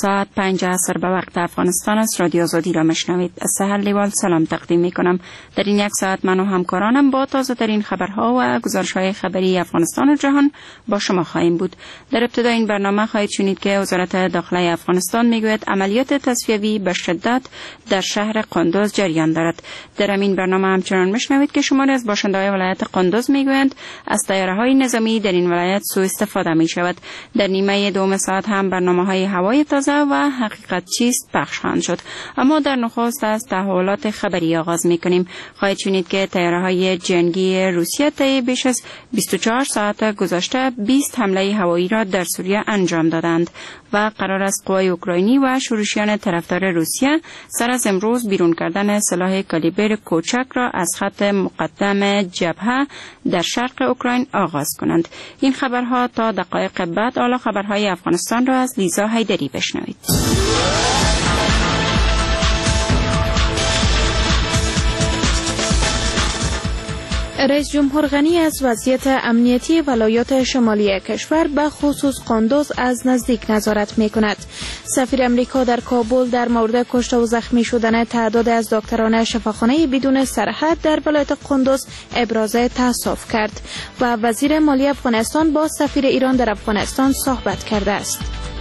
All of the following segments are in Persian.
ساعت 5 عصر به وقت افغانستان است. رادیو آزادی را میشنوید. از سحر لیوال سلام تقدیم می کنم. در این یک ساعت من و همکارانم با تازه ترین خبرها و گزارش‌های خبری افغانستان و جهان با شما خواهیم بود. در ابتدای این برنامه خواهید شنید که وزارت داخله افغانستان میگوید عملیات تصفیوی به شدت در شهر قندوز جریان دارد. در این برنامه همچنان میشنوید که شماری از باشنده‌های ولایت قندوز میگویند از طیاره‌های نظامی در این ولایت سوء استفاده می شود. در نیمه دوم ساعت هم برنامه‌های هوای تازه و حقیقت چیست پخش خواهند شد. اما در نخست از تحولات خبری آغاز می‌کنیم. خواهید شنید که طیاره‌های جنگی روسیه طی بیش از 24 ساعت گذشته 20 حمله هوایی را در سوریه انجام دادند و قرار است قوای اوکراینی و شورشیان طرفدار روسیه سر از امروز بیرون کردن سلاح کالیبر کوچک را از خط مقدم جبهه در شرق اوکراین آغاز کنند. این خبرها تا دقایق بعد. حالا خبرهای افغانستان را از لیزا حیدری بشنوید. رئیس جمهور غنی از وضعیت امنیتی ولایات شمالی کشور به خصوص قندوز از نزدیک نظارت می کند. سفیر امریکا در کابل در مورد کشته و زخمی شدن تعداد از دکتران شفاخانه بدون سرحد در ولایت قندوز ابراز تأسف کرد و وزیر مالی افغانستان با سفیر ایران در افغانستان صحبت کرده است.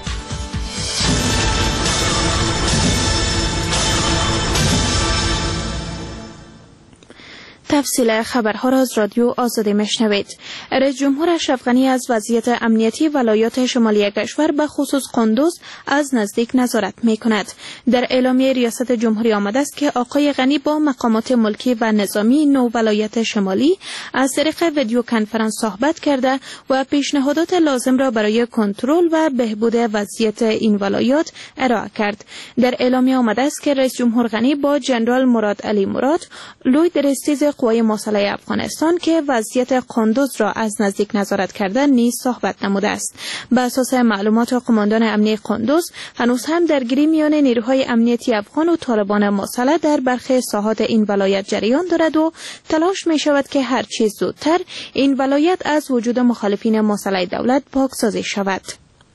تفصیل خبرها را از رادیو آزادی میشنوید. رئیس جمهور اشرف غنی از وضعیت امنیتی ولایات شمالی کشور به خصوص قندوز از نزدیک نظارت می کند. در اعلامیه ریاست جمهوری آمده است که آقای غنی با مقامات ملکی و نظامی نو ولایت شمالی از طریق ویدیو کنفرانس صحبت کرده و پیشنهادات لازم را برای کنترل و بهبود وضعیت این ولایات ارائه کرد. در اعلامیه آمده است که رئیس جمهور غنی با جنرال مراد علی مراد لوی درستیز قوای مسلح افغانستان که وضعیت قندوز را از نزدیک نظارت کرده نیز صحبت نموده است. بر اساس معلومات قماندان امنیتی قندوز هنوز هم درگیری میان نیروهای امنیتی افغان و طالبان مسلح در برخی ساحات این ولایت جریان دارد و تلاش می شود که هر چیز زودتر این ولایت از وجود مخالفین مسلح دولت پاکسازی شود.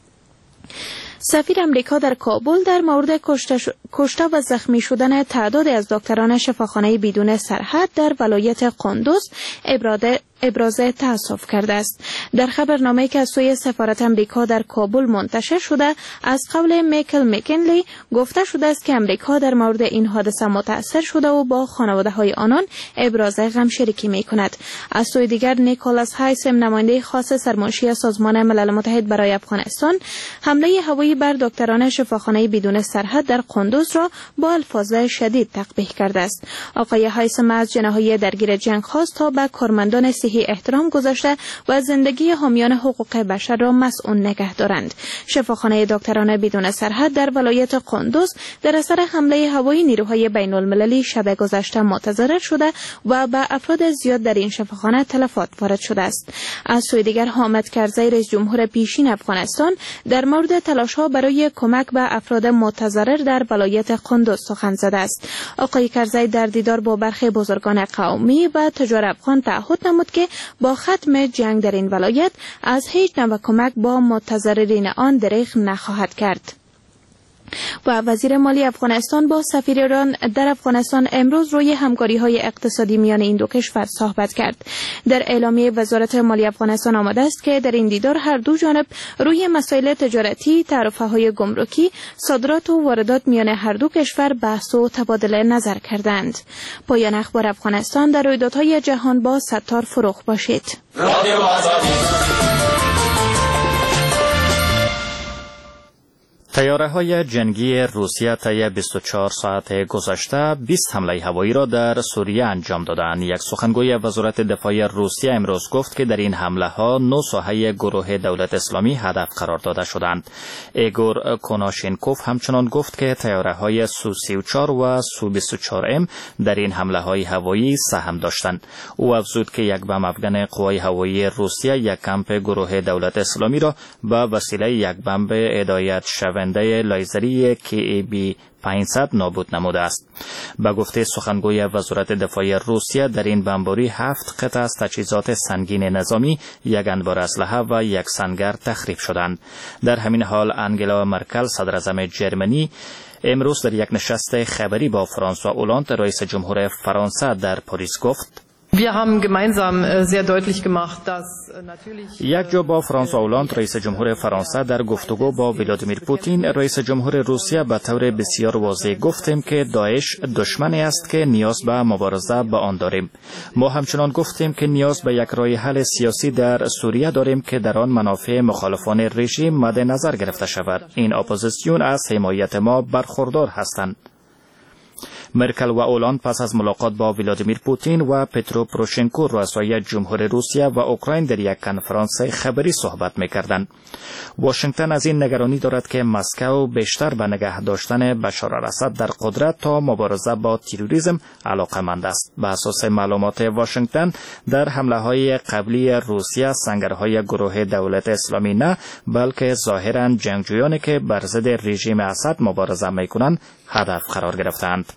سفیر امریکا در کابل در مورد کشته و زخمی شدن تعداد از دکتران شفاخانه بدون سرحد در ولایت قندوز ابراز تأسف کرده است. در خبرنامه‌ای که از سوی سفارت امریکا در کابل منتشر شده از قول میکل مکنلی گفته شده است که امریکا در مورد این حادثه متأثر شده و با خانواده‌های آنان ابراز غم شریکی می‌کند. از سوی دیگر نیکولاس هایسم نماینده خاص سرمنشی سازمان ملل متحد برای افغانستان حمله هوایی بر دکتران شفاخانه بدون سرحد در قندوز را با الفاظ شدید تقبیح کرده است. آقای هایسم از جناح‌های درگیر جنگ خواست تا به کارمندان صحی احترام گذاشته و زندگی حامیان حقوق بشر را مسئول نگه دارند. شفاخانه دکتران بدون سرحد در ولایت قندوز در اثر حمله هوایی نیروهای بین المللی شب گذشته متضرر شده و به افراد زیاد در این شفاخانه تلفات وارد شده است. از سوی دیگر حامد کرزی رئیس جمهور پیشین افغانستان در مورد تلاش‌ها برای کمک به افراد متضرر در ولایت قندوز سخن زده است. آقای کرزی در دیدار با برخی بزرگان قومی و تجار افغان تعهد نمود که با ختم جنگ در این ولایت از هیچ نوع کمک با متضررین آن دریغ نخواهد کرد. و وزیر مالی افغانستان با سفیر ایران در افغانستان امروز روی همکاری‌های اقتصادی میان این دو کشور صحبت کرد. در اعلامیه وزارت مالی افغانستان آمده است که در این دیدار هر دو جانب روی مسائل تجارتی، تعرفه‌های گمرکی، صادرات و واردات میان هر دو کشور بحث و تبادله نظر کردند. پایان اخبار افغانستان. در رویدادهای جهان با ستار فروغ باشید. طیاره‌های جنگی روسیه طی 24 ساعت گذشته 20 حمله هوایی را در سوریه انجام دادند. یک سخنگوی وزارت دفاع روسیه امروز گفت که در این حمله‌ها 9 ساحه گروه دولت اسلامی هدف قرار داده شدند. ایگور کناشینکوف همچنان گفت که طیاره‌های سو-34 و سو-24M در این حمله‌های هوایی سهم داشتند. او افزود که یک بم افغان قوای هوایی روسیه یک کمپ گروه دولت اسلامی را به وسیله یک بمب هدایت شونده زاینده لیزری KAB 500 نابود نموده است. به گفته سخنگوی وزارت دفاع روسیه در این بمباری 7 قطعه از تجهیزات سنگین نظامی، 1 انبار اسلحه و 1 سنگر تخریب شدند. در همین حال انگلا مرکل صدراعظم جرمنی امروز در یک نشست خبری با فرانسوا اولند رئیس جمهور فرانسه در پاریس گفت یک جا با فرانسوا اولند رئیس جمهور فرانسه در گفتگو با ولادیمیر پوتین رئیس جمهور روسیه به طور بسیار واضح گفتیم که داعش دشمنی است که نیاز به مبارزه با آن داریم. ما همچنان گفتیم که نیاز به یک راه حل سیاسی در سوریه داریم که در آن منافع مخالفان رژیم مد نظر گرفته شود. این اپوزیسیون از حمایت ما برخوردار هستند. مرکل و اولند پس از ملاقات با ولادیمیر پوتین و پترو پروشنکو رؤسای جمهور روسیه و اوکراین در یک کنفرانس خبری صحبت می‌کردند. واشنگتن از این نگرانی دارد که مسکو بیشتر به نگه داشتن بشار الاسد در قدرت تا مبارزه با تروریسم علاقه‌مند است. به اساس معلومات واشنگتن در حمله‌های قبلی روسیه سنگرهای گروه دولت اسلامی نه، بلکه ظاهراً جنگجویانی که بر ضد رژیم اسد مبارزه می‌کنند هدف قرار گرفتند.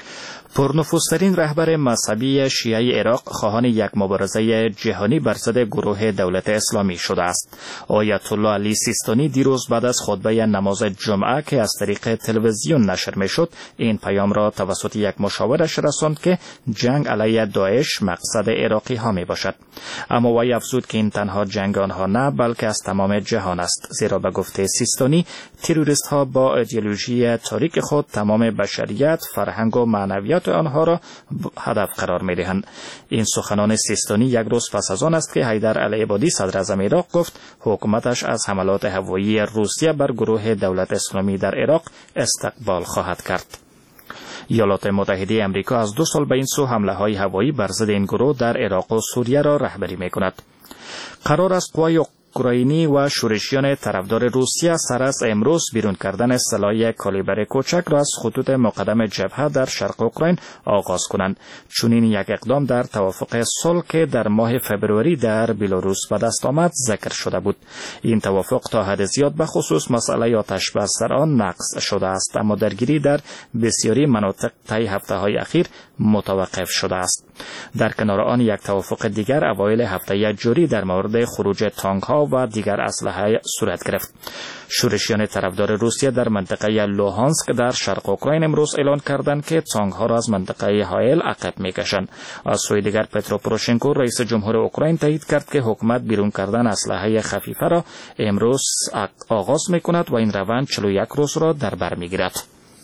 پرنفوذترین رهبر مذهبی شیعه عراق خواهان یک مبارزه جهانی بر ضد گروه دولت اسلامی شده است. آیت الله علی سیستانی دیروز بعد از خطبه نماز جمعه که از طریق تلویزیون نشر میشد این پیام را توسط یک مشاورش رساند که جنگ علیه داعش مقصد عراقی ها می باشد. اما وی افزود که این تنها جنگ آنها نه بلکه از تمام جهان است، زیرا به گفته سیستانی تروریست ها با ایدئولوژی تاریک خود تمام بشریت، فرهنگ و معنویات آنها را هدف قرار می دهند. این سخنان سیستانی یک روز پس از آن است که حیدر العبادی صدر اعظم عراق گفت حکومتش از حملات هوایی روسیه بر گروه دولت اسلامی در عراق استقبال خواهد کرد. ایالات متحده آمریکا از 2 سال به این سو حمله های هوایی بر ضد این گروه در عراق و سوریه را رهبری می کند. قرار است قوای اوکراینی و شورشیان طرفدار روسیه سر از امروز بیرون کردن سلاح کالیبر کوچک را از خطوط مقدم جبهه در شرق اوکراین آغاز کنند. چنین یک اقدام در توافق صلح که در ماه فبروری در بلاروس به دست آمد ذکر شده بود. این توافق تا حد زیاد به خصوص مسئله آتش بس در آن نقض شده است، اما درگیری در بسیاری مناطق طی هفته‌های اخیر متوقف شده است. در کنار آن یک توافق دیگر اوایل هفته جاری در مورد خروج تانک‌ها و دیگر اسلحه صورت گرفت. شورشیان طرفدار روسیه در منطقه لوهانسک در شرق اوکراین امروز اعلان کردند که تانک‌ها را از منطقه هایل عقب می‌کشند. از سوی دیگر پترو پروشنکو رئیس جمهور اوکراین تایید کرد که حکومت بیرون کردن اسلحه خفیفه را امروز آغاز می‌کند و این روند 41 روز را در بر می‌گیرد.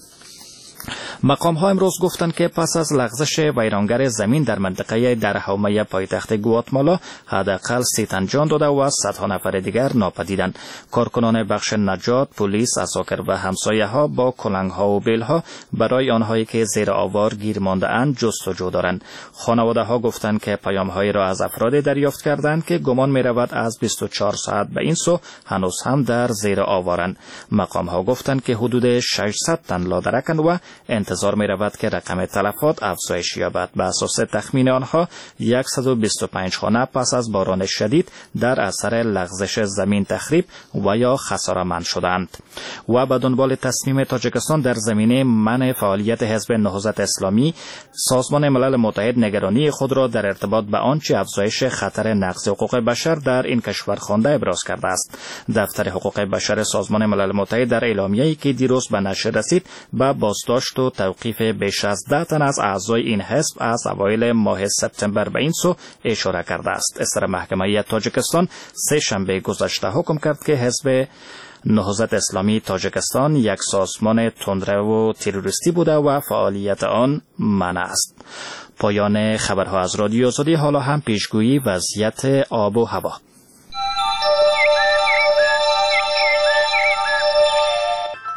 مقام ها امروز گفتند که پس از لغزش ویرانگر زمین در منطقه در حومه پایتخت گواتمالا حداقل 30 تن جان داده و صدها نفر دیگر ناپدیدند. کارکنان بخش نجات، پلیس، عساکر و همسایه ها با کلنگ ها و بیل ها برای آنهایی که زیر آوار گیر مانده اند جستجو دارند. خانواده ها گفتند که پیام هایی را از افراد دریافت کردند که گمان می رود از 24 ساعت به این سو هنوز هم در زیر آوارند. مقام ها گفتند که حدود 600 تن لادرکند و انتظار می رود که رقم تلفات افزایش یابد. به اساس تخمین آنها 125 خانه پس از باران شدید در اثر لغزش زمین تخریب و یا خساره‌مند شدند. و به دنبال تصمیم تاجیکستان در زمینه منع فعالیت حزب نهضت اسلامی، سازمان ملل متحد نگرانی خود را در ارتباط به آنچه افزایش خطر نقض حقوق بشر در این کشور خوانده ابراز کرده است. دفتر حقوق بشر سازمان ملل متحد در اعلامیه‌ای که دیروز به نشر رسید به بازداشت و توقیف بیش از 10 تن از اعضای این حزب از اوایل ماه سپتامبر به این سو اشاره کرده است. اصدار محکمه تاجیکستان سه شنبه گذشته حکم کرد که حزب نهضت اسلامی تاجیکستان یک سازمان تندرو و تروریستی بوده و فعالیت آن منع است. پایان خبرها از رادیو آزادی. حالا هم پیشگویی وضعیت آب و هوا.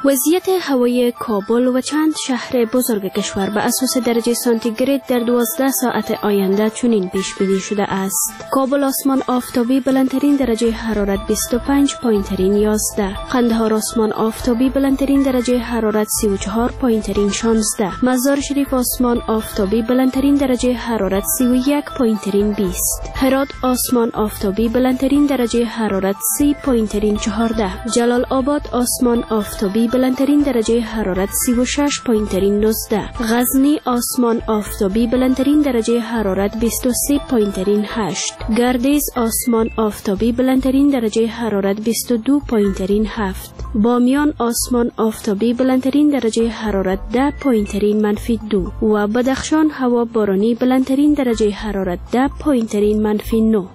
وضعیت هوای کابل و چند شهر بزرگ کشور به اساس درجه سانتیگراد در 12 ساعت آینده چنین پیش بینی شده است. کابل آسمان آفتابی بلندترین درجه حرارت 25 پایین ترین 11. قندهار آسمان آفتابی بلندترین درجه حرارت 34 پایین ترین 16. مزار شریف آسمان آفتابی بلندترین درجه حرارت 31 پایین ترین 20. هرات آسمان آفتابی بلندترین درجه حرارت 30 پایین ترین 14. جلال آباد آسمان آفتابی بلندترین درجه حرارت 36 پایین ترین 19. غزنی آسمان آفتابی بلندترین درجه حرارت 23 پایین ترین 8. گردیز آسمان آفتابی بلندترین درجه حرارت 22 پایین ترین 7. بامیان آسمان آفتابی بلندترین درجه حرارت 10 پایین ترین -2 و بدخشان هوا بارانی بلندترین درجه حرارت 10 پایین ترین -9.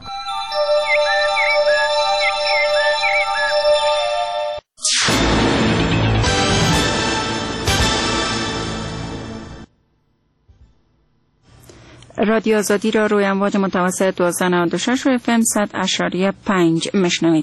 رادیو آزادی را روی امواج متوسط 1296 و FM 100.5 میشنوید.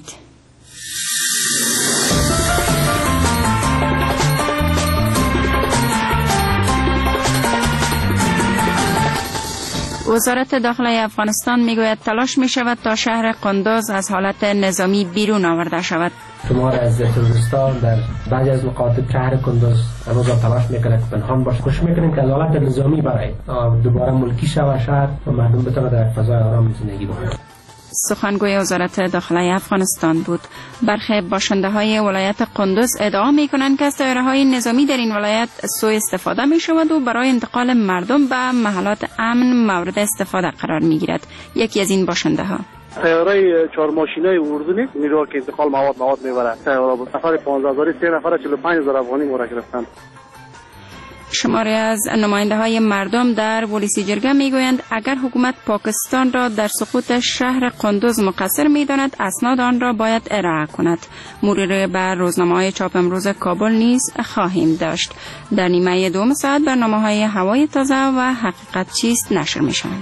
وزارت داخله افغانستان میگوید تلاش می شود تا شهر قندوز از حالت نظامی بیرون آورده شود. شمار از تروریستان در بعضی از مقاطع شهر قندوز هنوز تلاش میکنه که پنهان باشه. کوشش میکنیم که از حالت نظامی برای دوباره ملکی شود شهر و مردم بتونه در فضای آرام زندگی بکنند. سخنگوی وزارت داخله افغانستان بود. برخی باشنده های ولایت قندوز ادعا می کنند که از طیاره های نظامی در این ولایت سوء استفاده می شود و برای انتقال مردم به محلات امن مورد استفاده قرار می گیرد. یکی از این باشنده ها: طیاره 4 ماشینای اردنی نیروها که انتقال مواد میبره. طیاره بود. سفر 15000 3 نفر 45000 افغانی مورا گرفتند. شماری از نماینده های مردم در ولسی جرگه می گویند اگر حکومت پاکستان را در سقوط شهر قندوز مقصر می داند اسناد آن را باید ارائه کند. مرور بر روزنامه های چاپ امروز کابل نیز خواهیم داشت. در نیمه دوم ساعت برنامه های هوای تازه و حقیقت چیست نشر می شوند.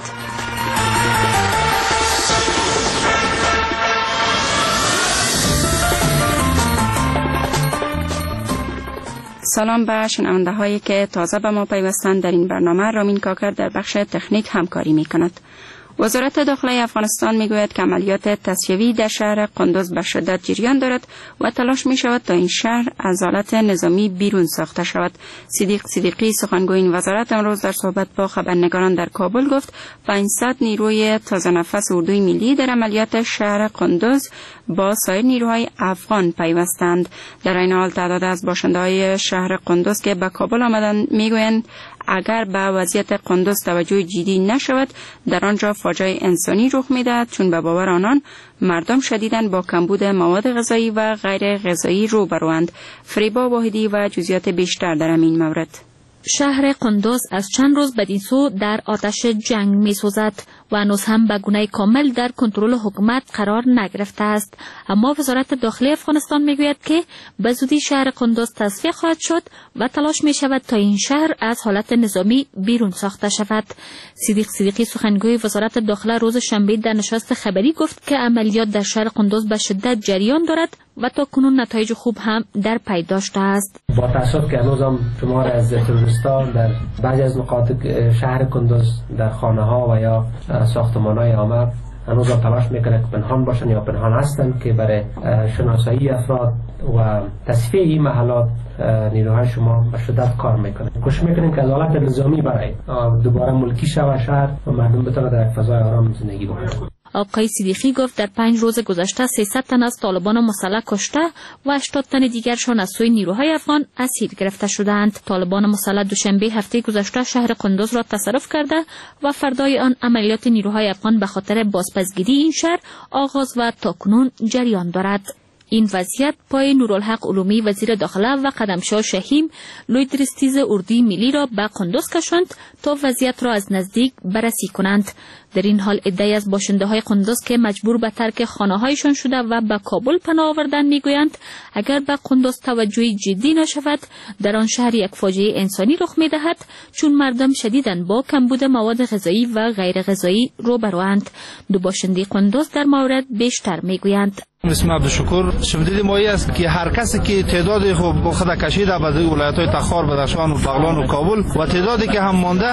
سلام به شنونده هایی که تازه به ما پیوستند. در این برنامه رامین کاکر در بخش تکنیک همکاری می کند. وزارت داخله افغانستان می گوید که عملیات تصفیه‌ای در شهر قندوز به شدت جریان دارد و تلاش می شود تا این شهر از حالت نظامی بیرون ساخته شود. صدیقی سخنگوی این وزارت امروز در صحبت با خبرنگاران در کابل گفت 500 نیروی تازه نفس اردوی ملی در عملیات شهر قندوز با سایر نیروهای افغان پیوستند. در این حال تعداد از باشنده‌های شهر قندوز که به کابل آمدند میگویند اگر به وضعیت قندوز توجه جدی نشود در آنجا فاجعه انسانی رخ می‌دهد، چون به باور آنان مردم شدیداً با کمبود مواد غذایی و غیر غذایی روبروند. فریبا واحدی و جزئیات بیشتر در این مورد. شهر قندوز از چند روز بدین سو در آتش جنگ می سوزد و هنوز هم به گونه کامل در کنترل حکومت قرار نگرفته است. اما وزارت داخلی افغانستان می گوید که به زودی شهر قندوز تصفیه خواهد شد و تلاش می شود تا این شهر از حالت نظامی بیرون ساخته شود. صدیقی سخنگوی وزارت داخله روز شنبه در نشست خبری گفت که عملیات در شهر قندوز به شدت جریان دارد و تا کنون نتایج خوب هم در پی داشته است. با تأسف که هنوز هم شمار از تروریستان در بعضی از مقاطع شهر قندوز در خانه ها و یا ساختمان های عامه هنوز هم تلاش میکنه که پنهان باشن یا پنهان هستند که برای شناسایی افراد و تصفیه این محلات نیروهای شما به شدت کار میکنه. کوشش میکنیم که از حالت نظامی برای دوباره ملکی شود شهر و مردم بتونه در فضای آرام زندگی بکنند. آقای صدیقی گفت در 5 روز گذشته 300 تن از طالبان مسلح کشته و 80 تن دیگرشان از سوی نیروهای افغان اسیر گرفته شدند. طالبان مسلح دوشنبه هفته گذشته شهر قندوز را تصرف کرده و فردای آن عملیات نیروهای افغان به خاطر بازپسگیری این شهر آغاز و تاکنون جریان دارد. این وضعیت پای نورالحق علومی وزیر داخله و قدمشاه شهیم لوی درستیز اردوی ملی را به قندوز کشاند تا وضعیت را از نزدیک بررسی کنند. در این حال عده‌ای از باشنده های قندوز که مجبور به ترک خانه هایشان شده و به کابل پناه آوردند میگویند اگر به قندوز توجه جدی نشود در آن شهر یک فاجعه انسانی رخ می‌دهد، چون مردم شدیداً با کمبود مواد غذایی و غیر غذایی روبروند. دو باشنده قندوز در مورد بیشتر میگویند. اسم عبدالشکور شمدید مایی است که هر کسی که تعدادی خود خود کشیده به ولایت‌های تخار، بدخشان و بغلان و کابل و تعدادی که هم مانده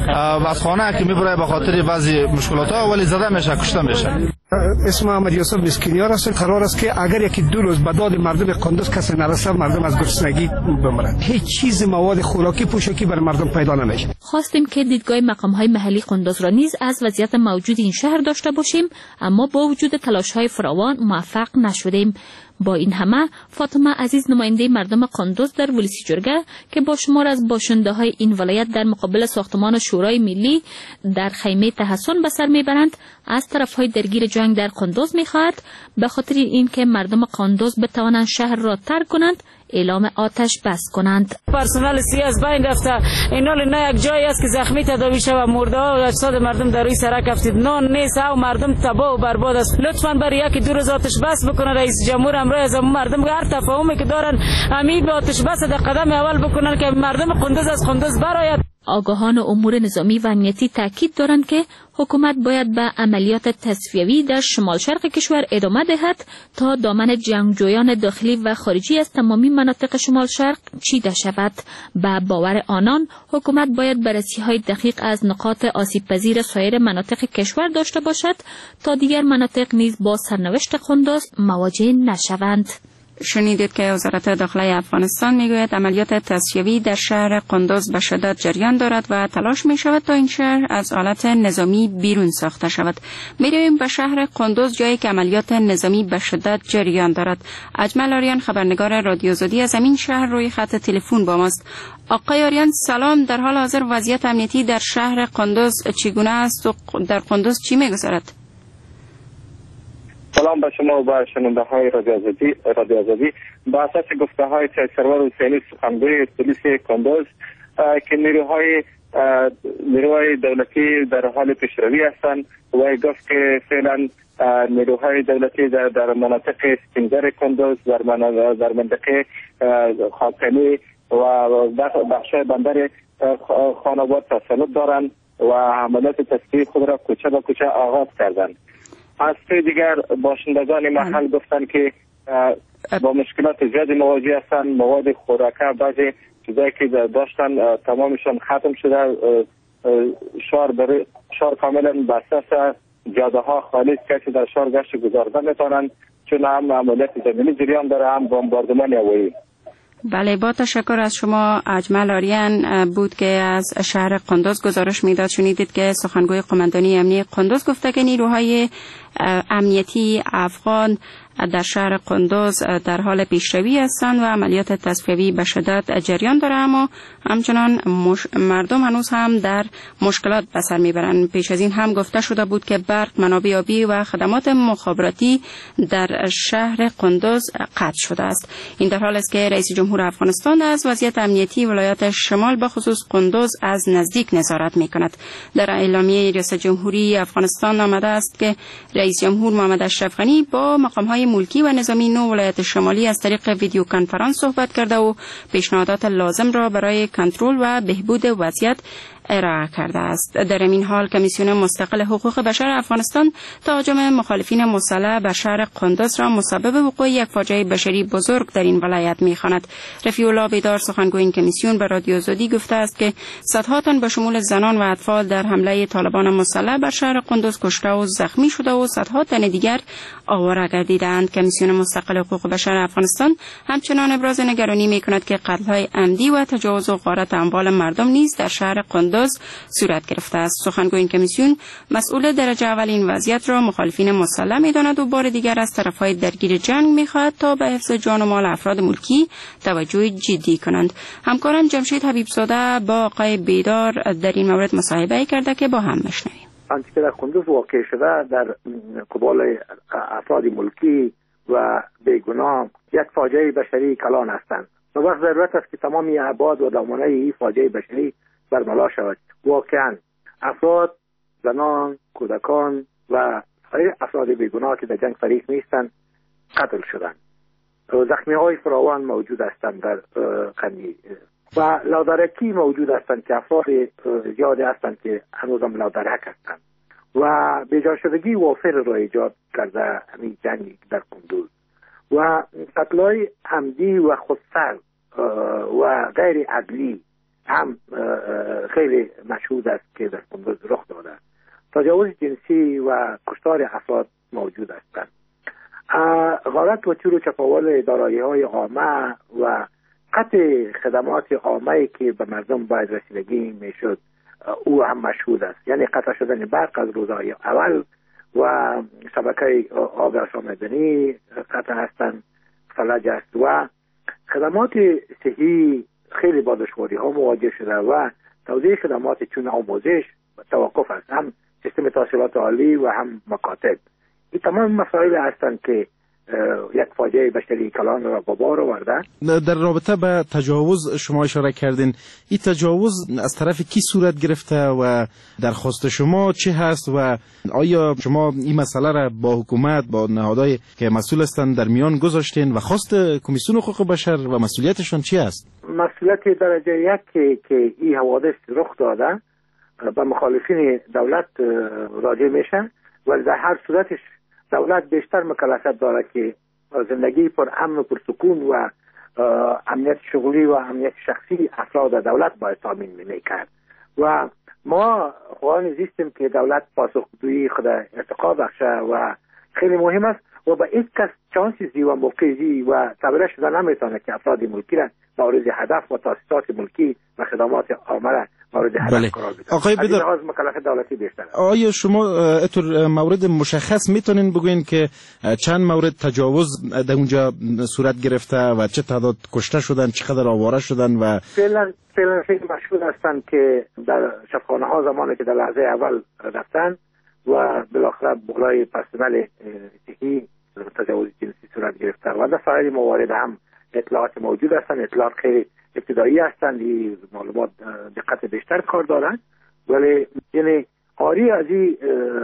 از خانه که میبره به خاطر بعضی مشکلات‌ها ولی زده میشه، کشته میشه. اسم محمد یوسف مسکینیار است. قرار است که اگر یکی دو روز به داد مردم قندوز کسی نرسه مردم از گرسنگی بمیرند. هیچ چیز مواد خوراکی پوشاکی برای مردم پیدا نمیشه. خواستیم که دیدگاه مقام‌های محلی قندوز را نیز از وضعیت موجود این شهر داشته باشیم، اما با وجود تلاش‌های فراوان موفق نشدیم. با این همه فاطمه عزیز، نماینده مردم قندوز در ولسی جرگه که با شمار از باشنده‌های این ولایت در مقابل ساختمان شورای ملی در خیمه تحسن به سر میبرند، از طرف‌های درگیر جنگ در قندوز می‌خواهد به خاطر اینکه مردم قندوز بتوانند شهر را ترک کنند اعلام آتش بس کنند. پرسنل سی از بین رفته، اینا نه یک جایی است که زخمی تداوی شود، مرده ها و اجساد مردم در روی سرک افتید، نان نیست و مردم تباه و برباد است. لطفاً برای یکی دو روز آتش بس بکنه رئیس جمهور امروز از مردم هر تفاهمی که دارن امید به آتش بس در قدم اول بکنن که مردم قندوز از قندوز برآید. آگاهان امور نظامی و امنیتی تاکید دارند که حکومت باید به عملیات تصفیوی در شمال شرق کشور ادامه دهد تا دامن جنگجویان داخلی و خارجی از تمامی مناطق شمال شرق چیده شود. به باور آنان حکومت باید بررسی‌های دقیق از نقاط آسیب پذیر سایر مناطق کشور داشته باشد تا دیگر مناطق نیز با سرنوشت قندوز مواجه نشوند. شنیدید که وزارت داخلی افغانستان میگوید عملیات تصفیوی در شهر قندوز به شدت جریان دارد و تلاش می شود تا این شهر از حالت نظامی بیرون ساخته شود. میرویم به شهر قندوز، جایی که عملیات نظامی به شدت جریان دارد. اجمل آریان، خبرنگار رادیو آزادی از همین شهر، روی خط تلفن با ماست. آقای آریان سلام، در حال حاضر وضعیت امنیتی در شهر قندوز چگونه است و در قندوز چی میگذرد؟ سلام به شما و به شنونده های رادیو آزادی. با اساس گفته های سرور حسینی، سخنگوی پلیس قندوز، که نیروهای دولتی در حال پیشروی هستند و گفت که فعلا نیروهای دولتی در مناطق سپینزر قندوز، در منطقه خاکلی و بخش بندر خانواد تسلط دارند و عملیات تصفیه خود را کوچه به کوچه آغاز کردند. از سوی دیگر باشندگان محل گفتند که با مشکلات زیادی مواجه هستند. مواد خوراکه، بعضی چیزایی که داشتن تمامشان ختم شده. شهر کاملا بسته است، جاده ها خالی است، کسی در شهر گشت گذاردن نتوانند چون هم عملیات زمینی جریان داره هم بمباردمان هوایی. بله، با تشکر از شما. اجمل آریان بود که از شهر قندوز گزارش میداد. شنیدید که سخنگوی قماندانی امنیتی قندوز گفته که نیروهای امنیتی افغان در شهر قندوز در حال پیشروی هستند و عملیات تصفیوی به شدت جریان داره، اما همچنان مردم هنوز هم در مشکلات به سر میبرند. پیش از این هم گفته شده بود که برق، منابع آبی و خدمات مخابراتی در شهر قندوز قطع شده است. این در حال است که رئیس جمهور افغانستان از وضعیت امنیتی ولایت شمال به خصوص قندوز از نزدیک نظارت میکند. در اعلامیه ریاست جمهوری افغانستان آمده است که رئیس جمهور محمد اشرف غنی با مقام‌های ملکی و نظامی نو ولایت شمالی از طریق ویدیو کنفرانس صحبت کرده و پیشنهادات لازم را برای کنترل و بهبود وضعیت ارائه کرده است. در این حال کمیسیون مستقل حقوق بشر افغانستان تهاجم مخالفین مسلح به شهر قندوز را مسبب وقوع یک فاجعه بشری بزرگ در این ولایت می‌خواند. رفیع الله بیدار، سخنگوی این کمیسیون، به رادیو آزادی گفته است که صدها تن به شمول زنان و اطفال در حمله طالبان مسلح بر شهر قندوز کشته و زخمی شده و صدها تن دیگر آواره گردیدند. کمیسیون مستقل حقوق بشر افغانستان همچنان ابراز نگرانی می‌کند که قتل‌های عمدی و تجاوز و غارت اموال مردم نیز در شهر قندوز صورت گرفته است. سخنگوی این کمیسیون مسئول درجه اول این وضعیت را مخالفین مسلح می‌داند و بار دیگر از طرف‌های درگیر جنگ می‌خواهد تا به حفظ جان و مال افراد ملکی توجه جدی کنند. همکارم جمشید حبیبزاده با آقای بیدار در این مورد مصاحبه کرده که با هم بشنویم. آنچه که در قندوز واقع شده در قبال افراد ملکی و بیگناه یک فاجعه بشری کلان هستند. و ضرورت است که تمام ابعاد و دامنه این فاجعه بشری برملا شود. واقعا افراد، زنان، کودکان و افراد بیگناه که در جنگ فریق نیستند قتل شدند. زخمی های فراوان موجود هستند در قمی و لادرکی موجود هستند که افراد زیادی هستند که هنوزم لادرک هستند و بیجا شدگی وافر را ایجاد کرده همین جنگی در کندوز و قتل‌های عمدی و خودسر و غیر عدلی هم خیلی مشهود است که در کندوز رخ داده. تجاوز جنسی و کشتار افراد موجود هستند. غارت و چور و چپاول دارایی‌های عامه و قطع خدمات عامه که به مردم باید رسیدگی میشد او هم مشهود است. یعنی قطع شدن برق از روزهای اول و شبکه آب آشامیدنی قطع هستند، فلج است و خدمات صحی خیلی با دشواری ها مواجه شده و توزیع خدمات چون آموزش توقف است، هم سیستم تحصیلات عالی و هم مکاتب. این تمام مسائل هستند که یک فاجعه بشری کلان را به بار آورده. در رابطه به تجاوز شما اشاره کردین، این تجاوز از طرف کی صورت گرفته و درخواست شما چه هست و آیا شما این مسئله را با حکومت با نهادهای که مسئول هستند در میان گذاشتین و خواست کمیسیون حقوق بشر و مسئولیتشون چی است؟ مسئولیت درجه یک که این حوادث رخ داده به مخالفین دولت راجع میشه ولی در هر صورتش دولت بیشتر مکلفیت داره که زندگی پر امن و پر سکون و امنیت شغلی و امنیت شخصی افراد دولت باید تامین میکرد و ما خواهان زیستیم که دولت پاسخگویی خود ارتقا بخشه و خیلی مهم است و به هیچ کس چانسی زی و موقع زی و تبره شده نمیتونه که افراد ملکی را مورد هدف و تاسیسات ملکی و خدمات عامه را مورد هدف قرار بده. آقای بدر، از مکلفیت دولتی بیشتر. آیا شما اتور مورد مشخص میتونین بگوین که چند مورد تجاوز در اونجا صورت گرفته و چه تعداد کشته شدن، چقدر آواره شدن و فعلا خیلی مشهود هستند که در شفاخانه ها زمانی که در لحظه اول رفتن و بالاخره بالای پرسنل صحی تجاوز جنسی صورت گرفته و در سایر موارد هم اطلاعات موجود هستند. اطلاعات خیلی ابتدایی هستند، این معلومات دقت بیشتر کار دارند ولی یعنی آری از این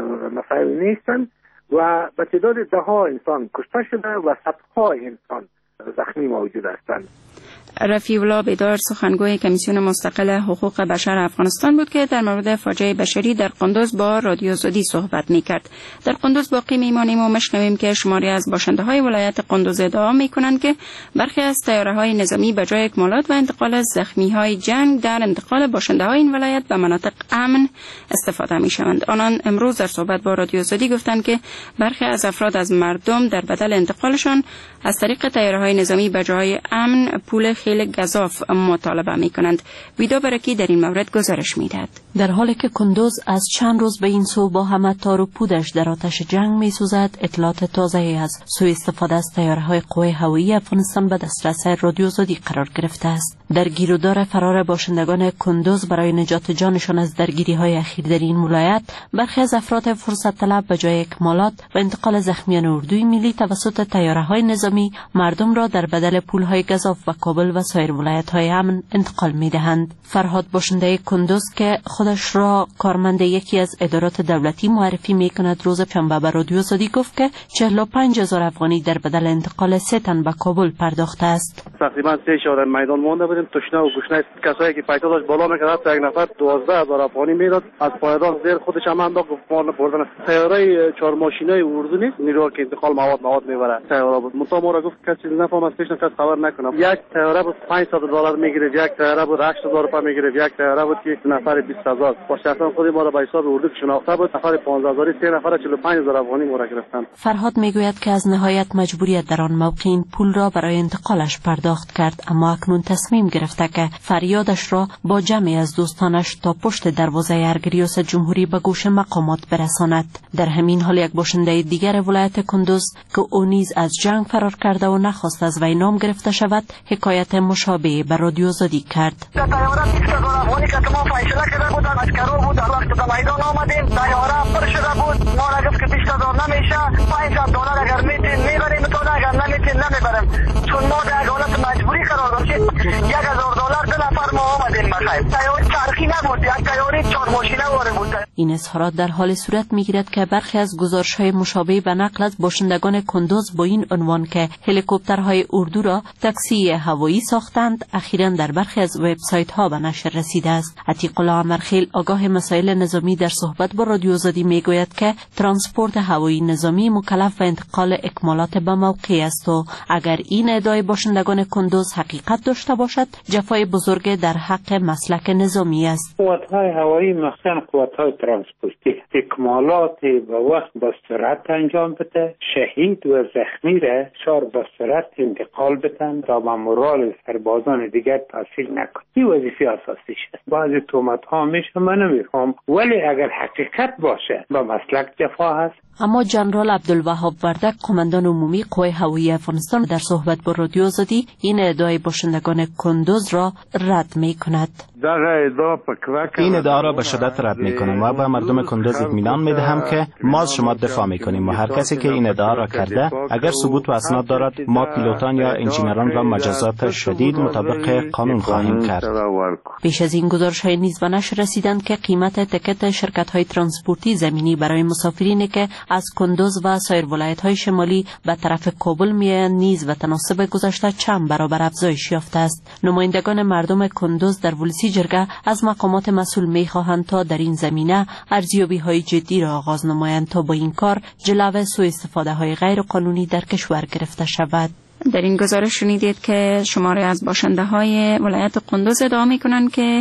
مسائل نیستند و به تعداد ده ها انسان کشته شده و صدها انسان زخمی موجود هستند. رفیع الله بیدار سخنگوی کمیسیون مستقل حقوق بشر افغانستان بود که در مورد فاجعه بشری در قندوز با رادیو زودی صحبت می‌کرد. در قندوز باقی میمانیم و مشنویم که شماری از باشنده‌های ولایت قندوز ادعا می‌کنند که برخی از طیاره‌های نظامی به جای اکمالات و انتقال زخمی‌های جنگ در انتقال باشنده‌های این ولایت به مناطق امن استفاده می‌شوند. آنان امروز در صحبت با رادیو زودی گفتند که برخی از افراد از مردم در بدل انتقالشان از طریق طیاره‌های نظامی به جای امن پول خیلی گزاف مطالبه می کنند. ویدا برکی در این مورد گزارش می دهد. در حالی که کندوز از چند روز به این سو با همه تار و پودش در آتش جنگ می سوزد، اطلاعات تازه از سوء استفاده از طیاره‌های قوه هوایی افغانستان به دسترس رادیو زودی قرار گرفته است. در گیرودار فرار باشندگان کندوز برای نجات جانشان از درگیری‌های اخیر در این ولایت، برخی از افراد فرصت طلب به جای اکمالات و انتقال زخمیان اردوی ملی توسط طیاره‌های نظامی مردم را در بدل پول‌های گزاف و کابل و سایر ولایت‌های امن انتقال می‌دهند. فرهاد باشنده کندوز که خودش را کارمند یکی از ادارات دولتی معرفی می‌کند، روز شنبه به رادیو زودی گفت که 45,000 افغانی در بدل انتقال 3 تن به کابل پرداخته است. تقریبا 3 شهر میدان مانده بودیم، تشنه و گشنه کسایی که پیدا داشت بالا می‌کرد، حتی یک نفر 12,000 افغانی میداد، از پایدار زیر خودش هم انداخت گفتمان بردن. طیاره 4 ماشینای اردنی نیروها که انتقال مواد میبره طیاره بود. مطمئن ما را گفت کسی نفهم از پیش کس خبر نکنم. یک طیاره بود $500 میگیره، یک طیاره بود $8,000 میگیره، یک طیاره بود که نفر 20,000. با شخصا خود ما را به حساب اردو شناخته بود، نفر 15,000 3 نفر 45,000 افغانی ما را گرفتن. فرهاد میگوید که از نهایت مجبوریت در آن موقع این پول را برای انتقالش پرداخت کرد، اما اکنون تصمیم گرفته که فریادش را با جمعی از دوستانش تا پشت دروازه ارگ ریاست جمهوری به گوش مقامات برساند. در همین حال یک باشنده دیگر ولایت کندوز که او نیز از جنگ فرار کرده و نخواست از وی نام گرفته شود، حکایت مشابه به رادیو زودی کرد. طیاره 20,000 افغانی که ما فیصله کرده بود، عسکرو بود، وقتی به میدان آمدیم طیاره پر شده بود، ما را گفت که 20,000 نمیشه، $500 اگر میتین میبریم تو، اگر نمیتین نمیبریم. چون ما در یک حالت مجبوری قرار داشتیم، $1,000 2 نفر ما آمدیم بخیر. طیاره چرخی نبود، یک طیاره 4 ماشینه واره بود. این اظهارات در حال صورت میگیرد که برخی از گزارش‌های مشابه به نقل از باشندگان کندوز با این عنوان که هلیکوپترهای اردو را تاکسی هوایی ساختند اخیراً در برخی از وبسایت‌ها به نشر رسیده است. عتیق الله عمرخیل آگاه مسائل نظامی در صحبت با رادیو آزادی میگوید که ترانسپورت هوایی نظامی مکلف به انتقال اکمالات به موقع است و اگر این ادعای باشندگان کندوز حقیقت داشته باشد جفای بزرگ در حق مسلک نظامی است. قوت‌های هوایی مخصوصاً قوت‌های ترانسپورتی اکمالات به وقت با سرعت انجام بده، شهید و زخمی را چار با سرعت انتقال بدن تا به مورال سربازان دیگر تاثیر نکنه. این وظیفه اساسیش است. بعضی تهمت‌ها میشه من نمیفهم، ولی اگر حقیقت باشه به مسلک جفا هست. اما جنرال عبدالوهاب وردک قماندان عمومی قوای هوایی افغانستان در صحبت با رادیو آزادی این ادعای باشندگان کندوز را رد می‌کند. این ادعا را به شدت رد می‌کنم و به مردم کندوز اطمینان می‌دهم که ما از شما دفاع می‌کنیم و هر کسی که این ادعا را کرده اگر ثبوت و اسناد دارد ما پیلوتان یا انجینران را مجازات شدید مطابق قانون خواهیم کرد. پیش از این گزارش‌های نیز به نشر رسیدند که قیمت تکت شرکت‌های ترانسپورتی زمینی برای مسافرینی که از کندوز و سایر ولایت‌های شمالی به طرف کابل می‌آیند نیز به تناسب گذشته چند برابر افزایش یافته است. نمایندگان مردم کندوز در ولسی جرگه از مقامات مسئول می‌خواهند تا در این زمینه ارزیابی‌های جدی را آغاز نمایند تا با این کار جلو سوء استفاده‌های غیر قانونی در کشور گرفته شود. در این گزارش شنیدید که شماری از باشنده‌های ولایت کندوز ادعا می‌کنند که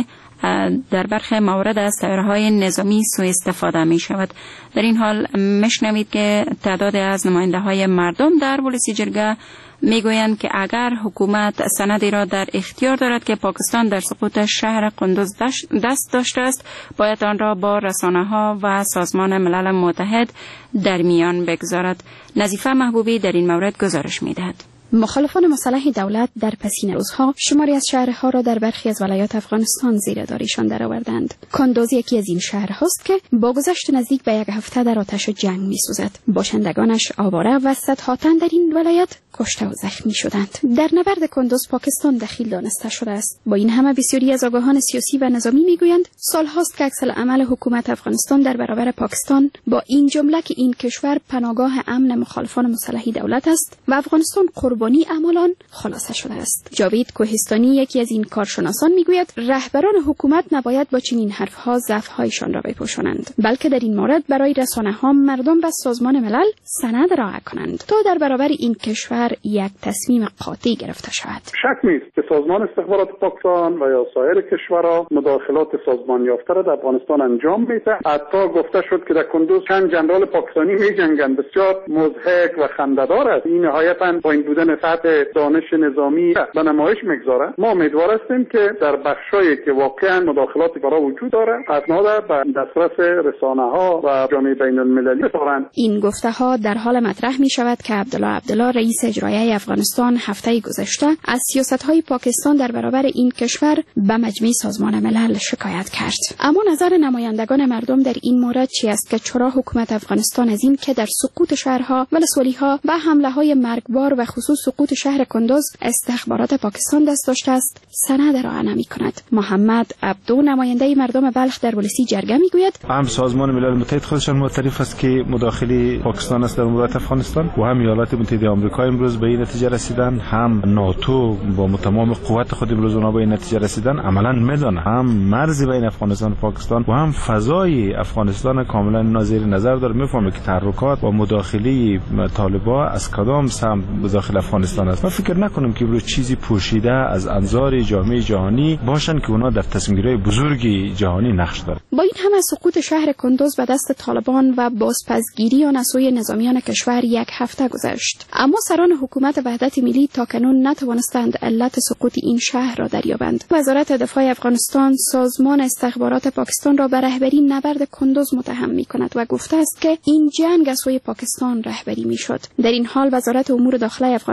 در برخی موارد از سیاره‌های نظامی سوء استفاده می شود. در این حال مشنوید که تعداد از نماینده‌های مردم در ولسی جرگه میگویند که اگر حکومت سندی را در اختیار دارد که پاکستان در سقوط شهر کندوز دست داشته است باید آن را با رسانه‌ها و سازمان ملل متحد در میان بگذارد. نظیفه محبوبی در این مورد گزارش می‌دهد. مخالفان مسلح دولت در پسین روزها شماری از شهرها را در برخی از ولایات افغانستان زیر داریشان درآوردند. کندوز یکی از این شهرهاست که با گذشت نزدیک به یک هفته در آتش جنگ می‌سوزد. باشندگانش آواره و صدها تن در این ولایت کشته و زخمی شدند. در نبرد کندوز پاکستان دخیل دانسته شده است. با این همه بسیاری از آگاهان سیاسی و نظامی میگویند سالهاست که عکس‌العمل حکومت افغانستان در برابر پاکستان با این جمله که این کشور پناهگاه امن مخالفان مسلح دولت است و افغانستان قربانی اعمالان خلاصه شده است. جاوید کوهستانی یکی از این کارشناسان میگوید رهبران حکومت نباید با چنین حرفها ضعف‌هایشان را بپوشانند، بلکه در این مورد برای رسانه‌ها، مردم و سازمان ملل سند ارائه کنند تا در برابر این کشور یک تصمیم قاطع گرفته شود. شک نیست که سازمان استخبارات پاکستان و یا سایر کشورها مداخلات سازمان یافته را در افغانستان انجام میده. حتی گفته شد که در کندوز چند جنرال پاکستانی میجنگند. بسیار مضحک و خنده‌دار است. این نهایتاً پایین بودن سطح دانش نظامی به نمایش میگذاره. ما امیدوار هستیم که در بخشایی که واقعا مداخلات برای وجود داره اسناد به دسترس رسانه‌ها و جامعه بین‌المللی بسپارند. این گفته‌ها در حال مطرح می شود که عبدالله رئیس اجرایی افغانستان هفته گذشته از سیاست‌های پاکستان در برابر این کشور به مجمع سازمان ملل شکایت کرد. اما نظر نمایندگان مردم در این مورد چی است که چرا حکومت افغانستان از این که در سقوط شهرها ولسوالی‌ها و حمله‌های مرگبار و خصوص سقوط شهر کندوز استخبارات پاکستان دست داشته است سند ارائه نمی‌کند؟ محمد عبدو نماینده مردم بلخ در ولسی جرگه میگوید هم سازمان ملل متحد خودشان معترف است که مداخله پاکستان است در مورد افغانستان و هم ایالات متحده آمریکا امروز به این نتیجه رسیدن، هم ناتو با تمام قوت خود امروز اونها به این نتیجه رسیدن. عملاً میدان هم مرز بین افغانستان و پاکستان و هم فضای افغانستان کاملا نازیر نظر داره. میفهمه که تحرکات و مداخله طالبان از کدام سمت داخل افغانستان است. ما فکر نکنیم که امروز چیزی پوشیده از انظار جامعه جهانی باشن که اونا در تصمیم‌گیری بزرگی جهانی نقش دارند. با این همه سقوط شهر کندوز به دست طالبان و بازپسگیری آن از سوی نظامیان کشور یک هفته گذشت، اما سران حکومت وحدت ملی تاکنون نتوانستند علت سقوط این شهر را دریابند. وزارت دفاع افغانستان سازمان استخبارات پاکستان را به رهبری نبرد کندوز متهم می‌کند و گفته است که این جنگ از سوی پاکستان رهبری می‌شد. در این حال وزارت امور داخلی افغانستان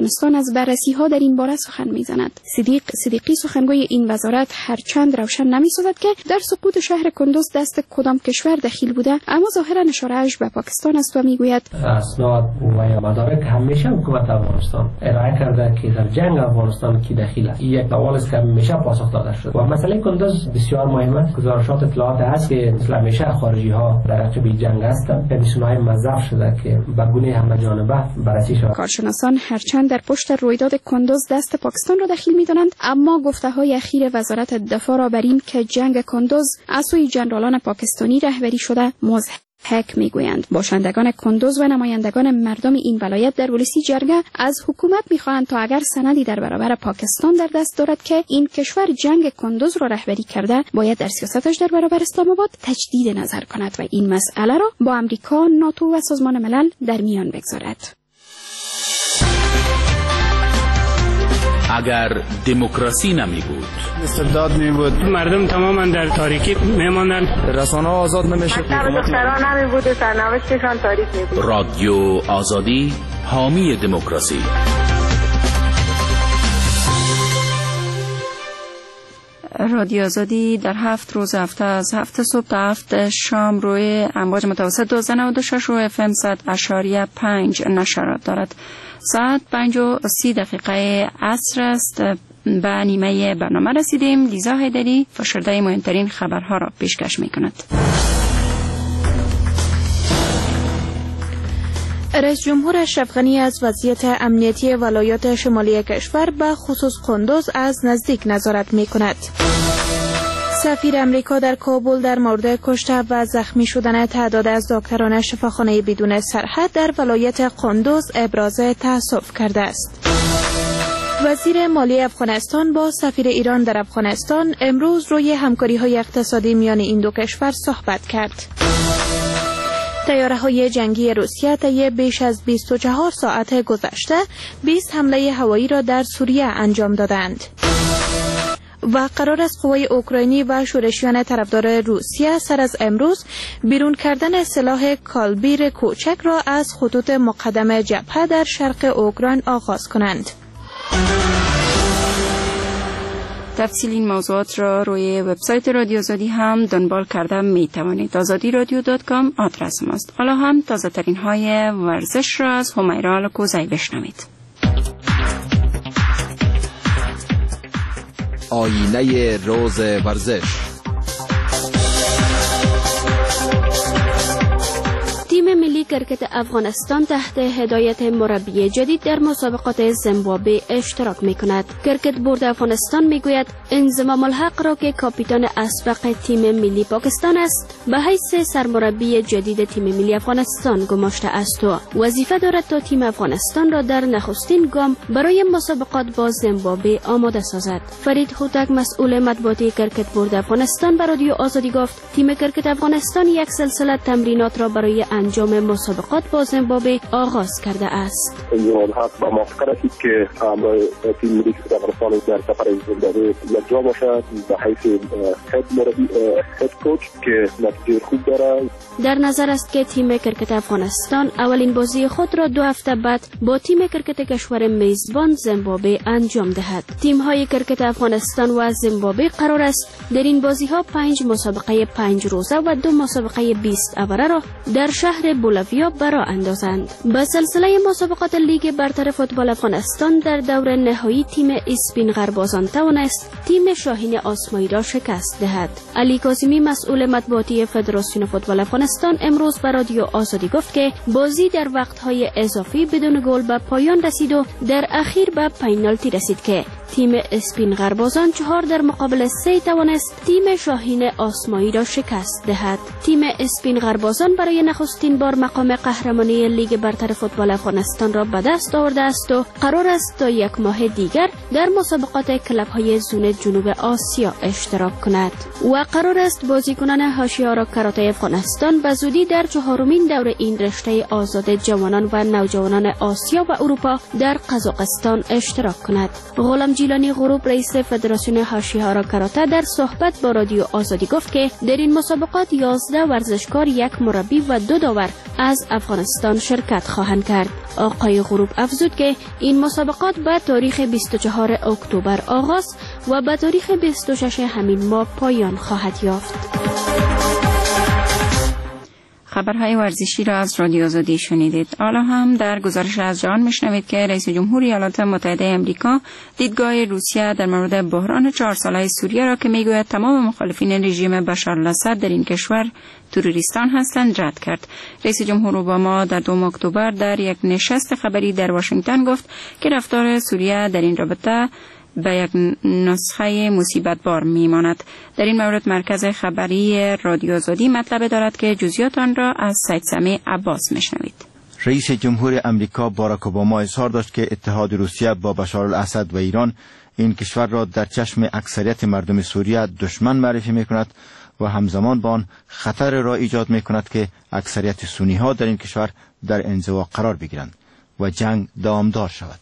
افغانستان از بررسی‌ها در این باره سخن می‌زند. صدیقی سخنگوی این وزارت هرچند روشن نمی‌سازد که در سقوط شهر کندوز دست کدام کشور دخیل بوده، اما ظاهراً اشاره‌اش به پاکستان است و می‌گوید اسناد و یا مدارک همیشه حکومت افغانستان ارائه کرده که در جنگ افغانستان کی دخیل است. یک سوال است که همیشه پاسخ داده شد و مسئله کندوز بسیار مهم است. گزارشات اطلاعات هست که مثل همیشه خارجی‌ها در عقب جنگ هستند. نشونه‌های مضاعف شده که به گونه همه جانبه بررسی شود. کارشناسان هرچند در پشت رویداد کندوز دست پاکستان را دخیل می‌دانند، اما گفته‌های اخیر وزارت دفاع را بر این که جنگ کندوز از سوی جنرالان پاکستانی رهبری شده مضحک میگویند. باشندگان کندوز و نمایندگان مردم این ولایت در ولسی جرگه از حکومت میخواهند تا اگر سندی در برابر پاکستان در دست دارد که این کشور جنگ کندوز را رهبری کرده، باید در سیاستش در برابر اسلام آباد تجدید نظر کند و این مسئله را با امریکا، ناتو و سازمان ملل در میان بگذارد. اگر دموکراسی نمی بود، استبداد می بود، مردم تماما در تاریکی می ماندن، رسانه آزاد نمیشه، دختران نمی بود، سرنوشتشان تاریک می بود. رادیو آزادی حامی دموکراسی. رادیو آزادی در 7 روز هفته از 7 صبح تا 7 شام روی امواج متوسط 1296 و FM 100.5 نشرات دارد. ساعت 5:30 عصر است. به نیمه برنامه رسیدیم. لیزا حیدری فشرده مهمترین خبرها را پیشکش می کند. رئیس جمهور اشرف غنی از وضعیت امنیتی ولایات شمالی کشور به خصوص کندوز از نزدیک نظارت می کند. سفیر امریکا در کابل در مورد کشته و زخمی شدن تعداد از دکتران شفاخانه بدون سرحد در ولایت کندوز ابراز تأسف کرده است. وزیر مالی افغانستان با سفیر ایران در افغانستان امروز روی همکاری‌های اقتصادی میان این دو کشور صحبت کرد. طیاره‌های جنگی روسیه طی بیش از 24 ساعت گذشته 20 حمله هوایی را در سوریه انجام دادند. و قرار است قوای اوکراینی و شورشیان طرفدار روسیه سر از امروز بیرون کردن سلاح کالبیر کوچک را از خطوط مقدم جبهه در شرق اوکراین آغاز کنند. تفصیل این موضوعات را روی وبسایت رادیو آزادی هم دنبال کرده می توانید. azadiradio.com آدرس ماست. حالا هم تازه ترین های ورزش را از همیرا الکوزی بشنوید. آینه روز ورزش. تیم ملی کرکت افغانستان تحت هدایت مربی جدید در مسابقات زیمبابوه اشتراک می‌کند. کرکت بورد افغانستان می‌گوید انضمام الحق را که کاپیتان اسبق تیم ملی پاکستان است به حیث سرمربی جدید تیم ملی افغانستان گماشته است و وظیفه دارد تا تیم افغانستان را در نخستین گام برای مسابقات با زیمبابوه آماده سازد. فرید هوتک مسئول مطبوعاتی کرکت بورد افغانستان به رادیو آزادی گفت تیم کرکت افغانستان یک سلسله تمرینات را برای انجام مسابقات با زیمبابوه آغاز کرده است. انضمام الحق با موافقت است که تیم ملی کرکت افغانستان در سفر زیمبابوه یکجا باشد به حیث هد کوچ که نتیجه خوب دارد. در نظر است که تیم کرکت افغانستان اولین بازی خود را 2 هفته بعد با تیم کرکت کشور میزبان زیمبابوه انجام دهد. تیم‌های کرکت افغانستان و زیمبابوه قرار است در این بازی‌ها 5 مسابقه 5 روزه و 2 مسابقه 20 اوره را در شهر بولاویا برا اندازند. به سلسله مسابقات لیگ برتر فوتبال افغانستان در دور نهایی تیم اسپین غربازان توانست تیم شاهین آسمایی را شکست دهد. علی کاظمی مسئول مطبوعاتی فدراسیون فوتبال افغانستان امروز به رادیو آزادی گفت که بازی در وقت‌های اضافی بدون گل به پایان رسید و در اخیر به پنالتی رسید که تیم اسپین غربازان 4 در مقابل 3 توانست تیم شاهین آسمایی را شکست دهد. تیم اسپین غربازان برای نخستین بار مقام قهرمانی لیگ برتر فوتبال افغانستان را به دست آورده است و قرار است تا 1 ماه دیگر در مسابقات کلب‌های زون جنوب آسیا اشتراک کند و قرار است بازیکنان حاشیه‌آرا کراته افغانستان به زودی در 4مین دور این رشته آزاد جوانان و نوجوانان آسیا و اروپا در قزاقستان اشتراک کند. غلامجی جیلانی غروب رئیس فدراسیون هاشیهارا کاراته در صحبت با رادیو آزادی گفت که در این مسابقات 11 ورزشکار، 1 مربی و 2 داور از افغانستان شرکت خواهند کرد. آقای غروب افزود که این مسابقات به تاریخ 24 اکتبر آغاز و به تاریخ 26 همین ماه پایان خواهد یافت. خبرهای ورزشی را از رادیو آزادی شنیدید. حالا هم در گزارش از جهان میشنوید که رئیس جمهور ایالات متحده آمریکا دیدگاه روسیه در مورد بحران 4 ساله سوریه را که میگوید تمام مخالفین رژیم بشار الاسد در این کشور تروریستان هستند رد کرد. رئیس جمهور اوباما در 2 اکتبر در یک نشست خبری در واشنگتن گفت که رفتار سوریه در این رابطه به یک نسخه مصیبت بار میماند. در این مورد مرکز خبری رادیو آزادی مطلب دارد که جزئیات آن را از سید سمیع عباس میشنوید. رئیس جمهور امریکا باراک اوباما اظهار داشت که اتحاد روسیه با بشار الاسد و ایران این کشور را در چشم اکثریت مردم سوریه دشمن معرفی میکند و همزمان با آن خطر را ایجاد میکند که اکثریت سنی ها در این کشور در انزوا قرار بگیرند و جنگ دامدار شود.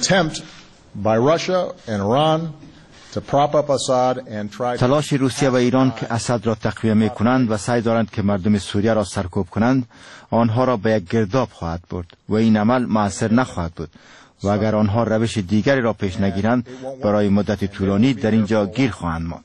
تلاش روسیه و ایران که اسد را تقویه می کنند و سعی دارند که مردم سوریه را سرکوب کنند، آنها را به یک گرداب خواهد برد و این عمل مؤثر نخواهد بود و اگر آنها روش دیگری را پیش نگیرند برای مدت طولانی در اینجا گیر خواهند ماند.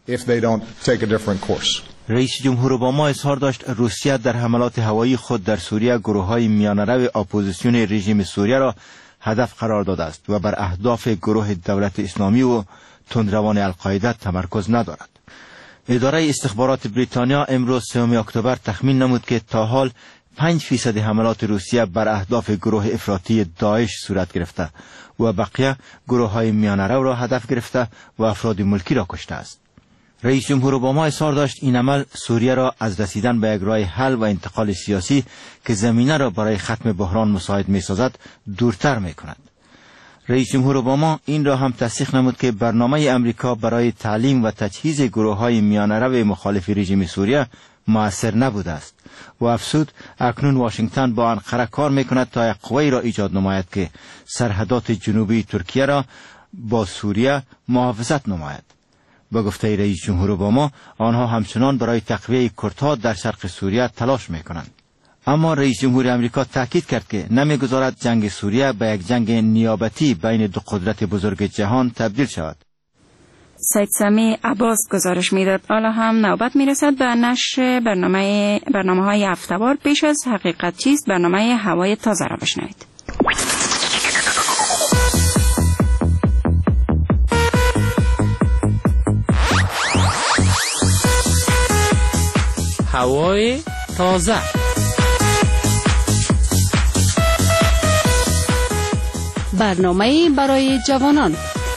رئیس جمهور اوباما اظهار داشت روسیه در حملات هوایی خود در سوریه گروه‌های میانه‌رو اپوزیسیون رژیم سوریه را هدف قرار داده است و بر اهداف گروه دولت اسلامی و تندروان القاعده تمرکز ندارد. اداره استخبارات بریتانیا امروز 3 اکتبر تخمین نمود که تا حال 5% حملات روسیه بر اهداف گروه افراطی داعش صورت گرفته و بقیه گروه‌های میانه‌رو را هدف گرفته و افراد ملکی را کشته است. رئیس جمهور اوباما اظهار داشت این عمل سوریه را از رسیدن به یک راه حل و انتقال سیاسی که زمینه را برای ختم بحران مساعد می‌سازد دورتر می‌کند. رئیس جمهور اوباما این را هم تصدیق نمود که برنامه امریکا برای تعلیم و تجهیز گروه‌های میانه‌رو مخالف رژیم سوریه مؤثر نبوده است و افزود اکنون واشنگتن با انقره کار می‌کند تا یک قوه‌ای را ایجاد نماید که سرحدات جنوبی ترکیه را با سوریه محافظت نماید. با گفته رئیس جمهور اوباما آنها همچنان برای تقویه کردها در شرق سوریه تلاش می‌کنند. اما رئیس جمهور امریکا تاکید کرد که نمی‌گذارد جنگ سوریه به یک جنگ نیابتی بین 2 قدرت بزرگ جهان تبدیل شود. سید سمیع عباس گزارش میداد. حالا هم نوبت میرسد به نشر برنامه‌های هفته‌وار. پیش از حقیقت چیست برنامه هوای تازه را بشنوید. هوای تازه. برنامه برای جوانان.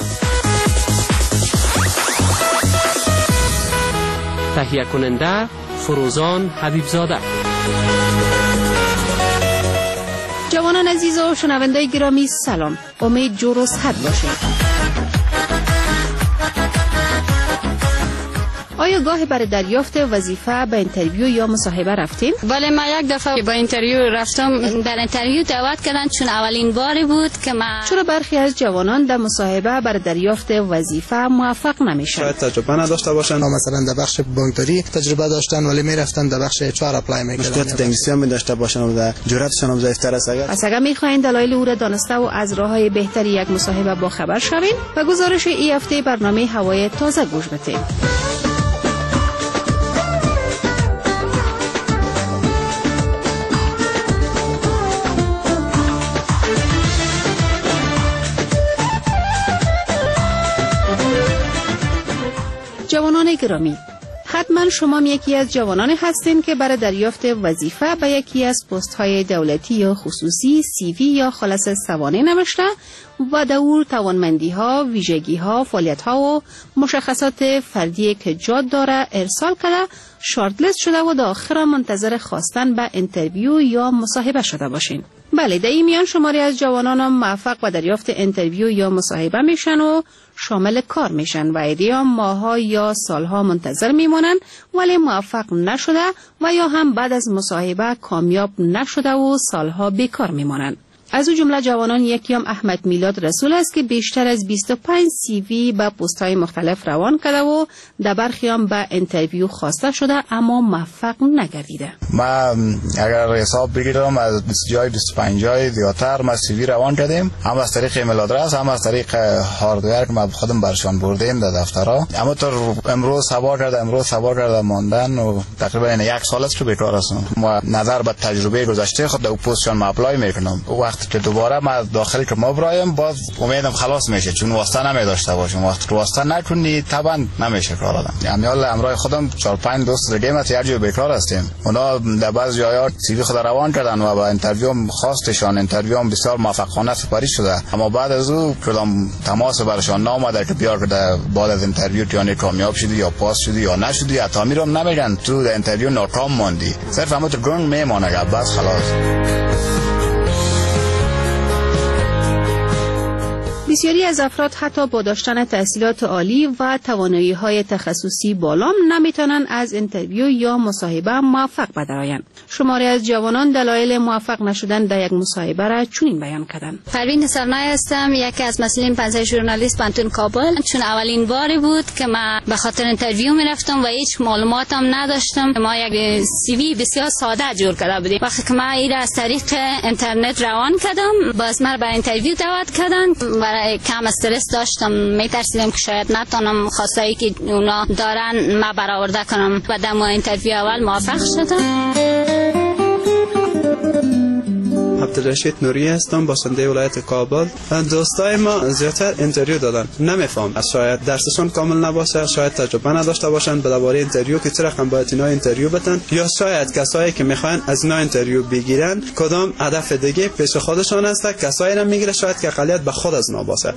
تهیه کننده فروزان حبیبزاده. جوانان عزیز و شنونده گرامی سلام. امید جور و صحت باشید. آیا گاهی برای دریافت وظیفه به اینترویو یا مصاحبه رفتیم؟ بله، من یک دفعه به اینترویو رفتم. در اینترویو دعوت کردن چون اولین باری بود که من. چرا برخی از جوانان در مصاحبه برای دریافت وظیفه موفق نمیشن؟ شاید تجربه نداشته باشن، مثلا در بخش بانکداری تجربه داشتن ولی میرفتن در بخش HR اپلای میکردن. مشکلات انگلیسی هم داشته باشن و جرأتشون هم ضعیف‌تر است. پس اگر میخواین دلایل او را دانسته و از راههای بهتری یک مصاحبه با خبر شوین و گزارش این هفته برنامه هوای تازه گوش بدید. جوانان گرامی، حتما شما یکی از جوانان هستین که برای دریافت وظیفه به یکی از پست‌های دولتی یا خصوصی CV یا خلاص سوانح نوشته و در او توانمندی‌ها، ویژگی‌ها، فعالیت‌ها و مشخصات فردی که جاد داره ارسال کرده، شارت لیست شده و در آخر منتظر خواستن به اینترویو یا مصاحبه شده باشین. بله، در این میان شماری از جوانان هم موفق به دریافت اینترویو یا مصاحبه میشن و شامل کار میشن و عده‌ای هم ماه‌ها یا سالها منتظر میمونن ولی موفق نشده و یا هم بعد از مصاحبه کامیاب نشده و سالها بیکار میمونن. از او جمله جوانان یکی هم احمد میلاد رسول است که بیشتر از 25 CV به پست‌های مختلف روان کرده و در برخی هم به اینترویو خواسته شده اما موفق نگردیده. ما اگر حساب بگیرم از 25 جای زیادتر ما CV روان کردیم، هم از طریق ایمیل آدرس هم از طریق هاردور که ما خودم برشان بردیم در دفترها. اما تا امروز سوار کرده ماندن و تقریبا یک سال است که بیکار هستم. ما نظر به تجربه گذشته خود در پستشان ما اپلای میکنم. وقتی که دوباره ما داخل که ما برایم باز امیدم خلاص میشه، چون واسطه نمیداشته باشم. وقتی واسطه نکنی طبعا نمیشه کار آدم. یعنی حالا امروز خودم 4-5 دوست دیگه ما هر جای بیکار هستیم. اونا در بعض جاها CV خود روان کردن و با اینترویو خواستشان اینترویو بسیار موفقانه سپاری شده، اما بعد از او کدام تماس برشان نامده که بیار که بعد از اینترویو یعنی کامیاب شدی یا پاس شدی یا نشدی، یا تعمیرم نمیگن تو در اینترویو ناکام ماندی، صرف همون تو گرون میمونه بس خلاص. بسیاری از افراد حتی با داشتن تحصیلات عالی و توانایی‌های تخصصی بالام نمیتونن از اینترویو یا مصاحبه موفق بدرآیند. شماری از جوانان دلایل موفق نشدن در یک مصاحبه را چنین بیان کردند. پروین سرنای هستم، یکی از مسئولین پنجه ژورنالیست پانتون کابل. چون اولین باری بود که ما به خاطر اینترویو میرفتم و هیچ معلوماتم نداشتم. ما یک CV بسیار ساده جور کرده بودیم. وقتی که ما این از طریق اینترنت روان کردم، باز ما به اینترویو دعوت کردند. کم استرس داشتم، میترسیدم که شاید نتونم خواستایی که اونا دارن ما برآورده کنم و در اینترویو اول موفق شدم. عبدالرشید نوری هستم، باشنده ولایت کابل. دوستای ما زیادتر اینترویو دادن، نمیفهم، شاید درسشون کامل نباشه، شاید تجربه نداشته باشن درباره اینترویو که چه رقم باید اینا اینترویو بدن، یا شاید کسایی که میخوان از اینا اینترویو بگیرن کدام هدف دیگه پیش خودشون هست، کسایی را میگیره شاید که اقلیت به خود از اینا باشه.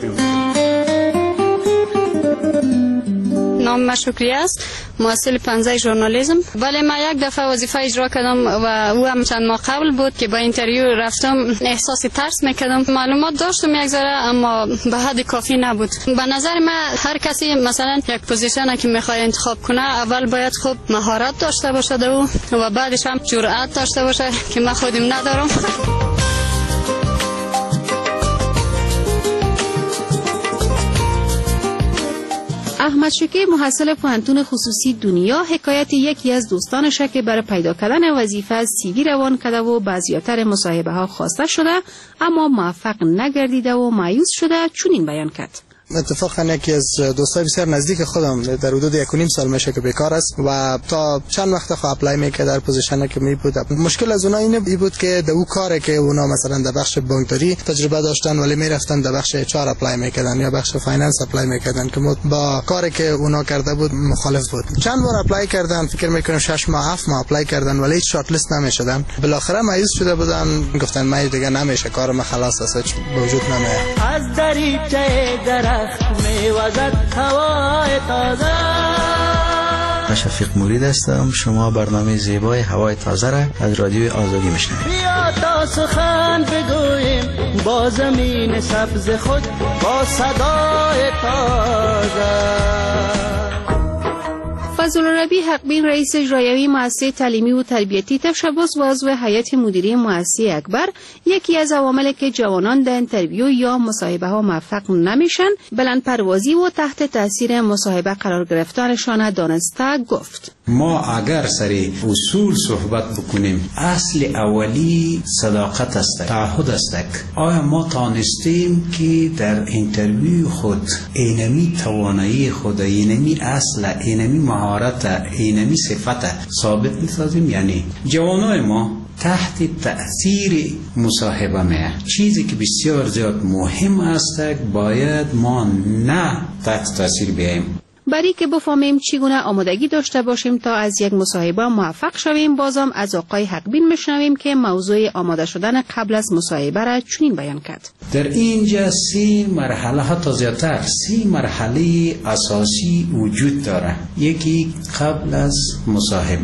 نام من شکریه است، محصل پنجه ژورنالیسم. ولی من یک دفعه وظیفه اجرا کردم و او هم چند ماه قبل بود که با اینترویو رفتم، احساس ترس میکردم. معلومات داشتم یک ذره اما به حد کافی نبود. به نظر من هر کسی مثلا یک پوزیشن که میخواد انتخاب کنه اول باید خوب مهارت داشته باشه و بعدش هم جرأت داشته باشه که من خودم ندارم. احمد شکی محصل پوهنتون خصوصی دنیا حکایت یکی از دوستانش که برای پیدا کردن وظیفه از CV روان کرده و بعضیاتر مصاحبه ها خواسته شده اما موفق نگردیده و مایوس شده، چنین بیان کرد. اتفاقا یکی از دوستای بسیار نزدیک خودم در حدود 1.5 سال میشه که بیکار است و تا چند وقت خو اپلای میکرد در پوزیشنی که می بود. مشکل از اونها اینه بود که در اون کاری که اونا مثلا در بخش بانکداری تجربه داشتن ولی میرفتن در بخش HR اپلای میکردن یا بخش فایننس اپلای میکردن که با کاری که اونا کرده بود مخالف بود. چند بار اپلای کردن، فکر میکنم 6 ماه 7 ماه اپلای کردن ولی هیچ شارت لیست نمیشدن. بالاخره مایوس شده بودن، گفتن من دیگه نمیشه، کار من خلاص است، به وجود نمیاد. از دریچه درخت میوزد هوای تازه. من شفیق مرید هستم. شما برنامه زیبای هوای تازه را از رادیوی آزادی میشنوید. بیا تا سخن بگوییم با زمین سبز خود، با صدای تازه. فضل‌الربی حقبین رئیس اجرایی مؤسسه تعلیمی و تربیتی تشبث و عضو هیئت مدیره مؤسسه اکبر یکی از عواملی که جوانان در اینترویو یا مصاحبه ها موفق نمیشن بلند پروازی و تحت تاثیر مصاحبه قرار گرفتنشان دانسته گفت. ما اگر سری اصول صحبت بکنیم، اصل اولی صداقت است، تعهد است. آیا ما تانستیم که در اینترویو خود اینمی توانایی خود، اینمی اصل، اینمی مهارت، اینمی صفت ثابت می‌سازیم؟ یعنی جوانای ما تحت تأثیر مصاحبه میه، چیزی که بسیار زیاد مهم است باید ما نه تحت تأثیر بیاییم. برای که بفهمیم چگونه آمادگی داشته باشیم تا از یک مصاحبه موفق شویم، بازم از آقای حقبین میشنویم که موضوع آماده شدن قبل از مصاحبه را چنین بیان کرد. در اینجا 3 مرحله حتی زیادتر 3 مرحله اساسی وجود داره. یکی قبل از مصاحبه،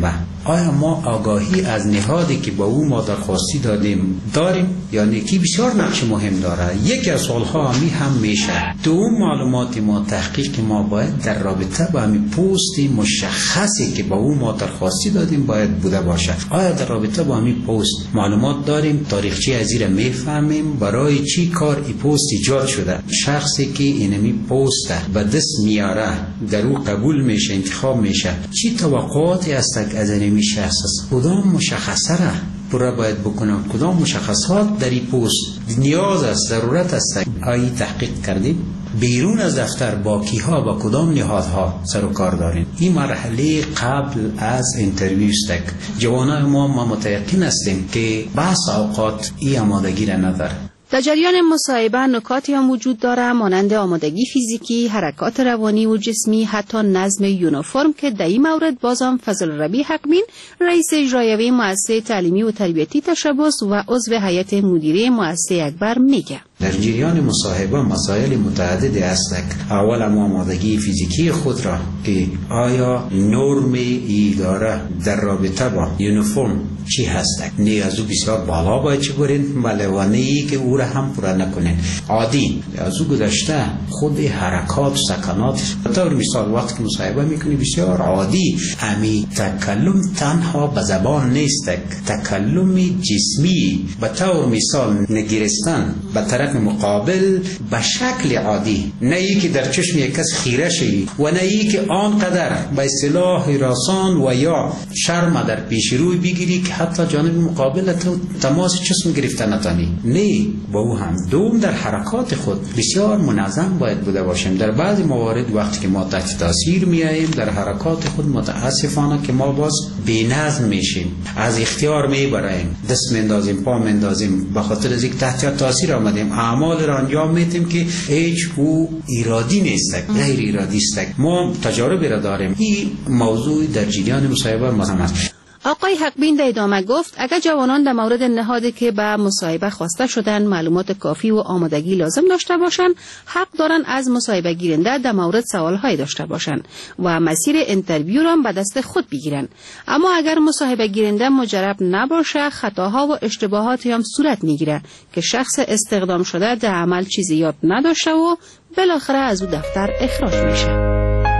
آیا ما آگاهی از نهادی که با او ما درخواستی داریم یعنی که بسیار نقش مهم داره. یکی از سوالها هم میشه دوم معلومات ما تحقیق ما باید در رابطه با همین پست مشخصی که با او ما درخواستی دادیم باید بوده باشه. آیا در رابطه با همین پست معلومات داریم؟ تاریخچه از این میفهمیم برای چی کار این پست ایجاد شده؟ شخصی که اینمی پست به دست میاره در او قبول میشه انتخاب میشه چی توقعاتی هست از اینمی شخص؟ کدام مشخصه را پورا باید بکنم؟ کدام مشخصات در این پست نیاز است ضرورت است؟ آیا تحقیق کردیم؟ بیرون از دفتر با کیها با کدام نهادها سر و کار داریم؟ این مرحله قبل از انترویو است. جوانای ما متيقن هستیم که بس اوقات این آمادگی را نداره. در جریان مصاحبه نکاتی هم وجود داره مانند آمادگی فیزیکی، حرکات روانی و جسمی، حتی نظم یونیفرم که در این مورد بازم فضل ربی حقبین رئیس اجرایی مؤسسه تعلیمی و تربیتی تشبث و عضو هیئت مدیره مؤسسه اکبر میگه. در جریان مصاحبه مسائل متعددی است. اول آمادگی فیزیکی خود را که آیا نرم اداره در رابطه با یونیفرم چی هست؟ نه از او بسیار بالا باید چی برین بله و نه که او را هم پورا نکنین. عادی از او گذشته خود حرکات و سکنات طور مثال وقت که مصاحبه میکنی بسیار عادی امی تکلم تنها به زبان نیست، تکلم جسمی به طور مثال نگرستن به طرف مقابل به شکل عادی، نه ای که در چشم یک کس خیره شی و نه ای که آنقدر به اصطلاح راسان و یا شرم در پیش روی بگیری که حتی جانب مقابل تو تماس چشم گرفته نتانی. نه با او هم دوم در حرکات خود بسیار منظم باید بوده باشیم. در بعضی موارد وقتی که ما تحت تاثیر میاییم در حرکات خود متاسفانه که ما باز بی‌نظم میشیم، از اختیار میبریم، دست میندازیم پا میندازیم به خاطر از اینکه تحت تاثیر آمدیم اعمال را انجام میدیم که هیچ او ارادی نیست، غیر ارادی است. ما تجارب را داریم. این موضوع در جریان مصاحبه مهم است. آقای حقبین در ادامه گفت اگر جوانان در مورد نهادی که به مصاحبه خواسته شدن معلومات کافی و آمادگی لازم داشته باشند، حق دارن از مصاحبه گیرنده در مورد سوالهای داشته باشند و مسیر انترویو را به دست خود بگیرن. اما اگر مصاحبه گیرنده مجرب نباشه خطاها و اشتباهاتی هم صورت میگیره که شخص استخدام شده در عمل چیزی یاد نداشته و بالاخره از او دفتر اخراج میشه.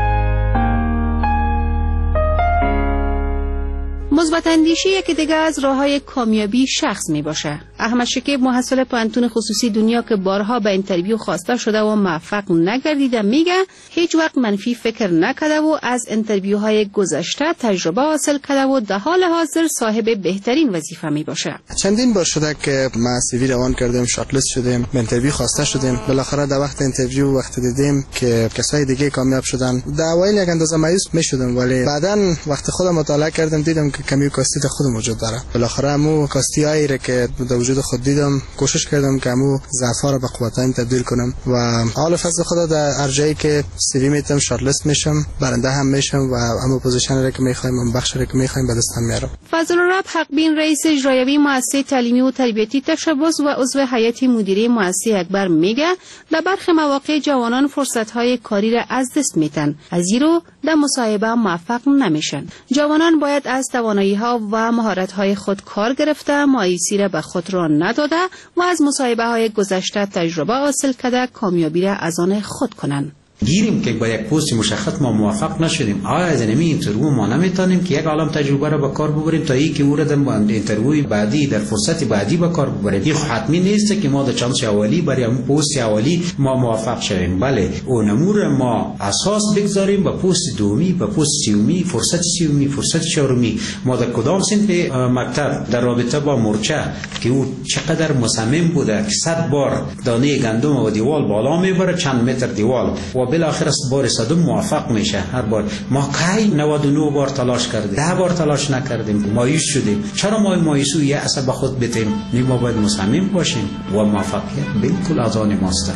مثبت اندیشی یکی دیگه از راه‌های کامیابی شخص می باشه. احمد شکیب محصل پانتون خصوصی دنیا که بارها به اینترویو خواسته شده و موفق نگردیده میگه هیچ وقت منفی فکر نکرده و از اینترویوهای گذشته تجربه حاصل کرده و در حال حاضر صاحب بهترین وظیفه می باشه. چندین بار شده که ما سی وی روان کردیم، شارت لیست شدیم، به اینترویو خواسته شدیم، بالاخره در وقت اینترویو وقت دیدیم که کسای دیگه کامیاب شدن. در اوایل یک اندازه مایوس میشدم ولی بعداً وقت خودم مطالعه کردم دیدم که کمی کاستی خود موجود داره. بالاخره مو کاستیایی را که در وجود خود دیدم کوشش کردم که مو ضعف‌ها را به قوت‌هایم تبدیل کنم و حال فضل خدا در ارجایی که سی وی میتم شارت لیست میشم، برنده هم میشم و اما پوزیشن را که میخوایم اون بخش را که میخوایم به دستم میارم. فضل رب حقبین رئیس اجرایی مؤسسه تعلیمی و تربیتی تشبث و عضو هیئت مدیره مؤسسه اکبر میگه در برخی مواقع جوانان فرصت‌های کاری را از دست میدن، از زیرا در مصاحبه موفق نمیشن. جوانان باید از توانایی‌ها و مهارت‌های خود کار گرفته، مایوسی را به خود را نداده و از مصاحبه‌های گذشته تجربه حاصل کرده کامیابی را از آن خود کنند. گیریم که با یک پست مشخص ما موفق نشدیم، آیا از اینترویو ما نمیتونیم که یک عالم تجربه را به کار ببریم تا اینکه او را در اینترویو بعدی در فرصت بعدی به کار ببریم؟ این حتمی نیست که ما در چانس اولی برای اون پست اولی ما موفق شویم. بله اون امور ما اساس بگذاریم به پست دومی، به پست سومی، فرصت سومی، فرصت چهارمی. ما در کدام صنف مکتب در رابطه با مورچه که او چقدر مصمم بوده که 100 بار دانه گندم و دیوال بالا میبره چند متر دیوال و بالاخره بار صدم موفق میشه. هر بار ما کی 99 بار تلاش کردیم، 10 بار تلاش نکردیم، مایوس شدیم. چرا ما مایوسی یه عصب به خود بتیم؟ ما باید مصمم باشیم و موفقیت بالکل از آن ماست.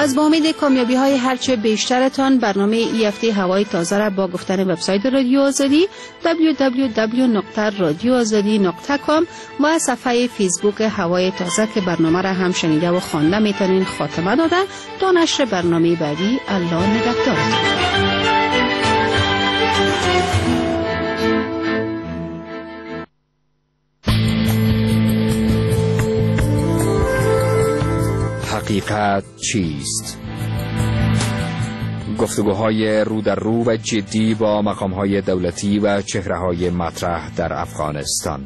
پس با امید کامیابی های هرچه بیشترتان برنامه ای هفته هوای تازه را با گفتن وبسایت رادیو آزادی www.radioazadi.com و صفحه فیسبوک هوای تازه که برنامه را هم شنیده و خوانده میتونین خاتمه داده تا نشر برنامه بعدی. الله نگهدارتان. حقیقت چیست؟ گفتگوهای رو در رو و جدی با مقامهای دولتی و چهره‌های مطرح در افغانستان.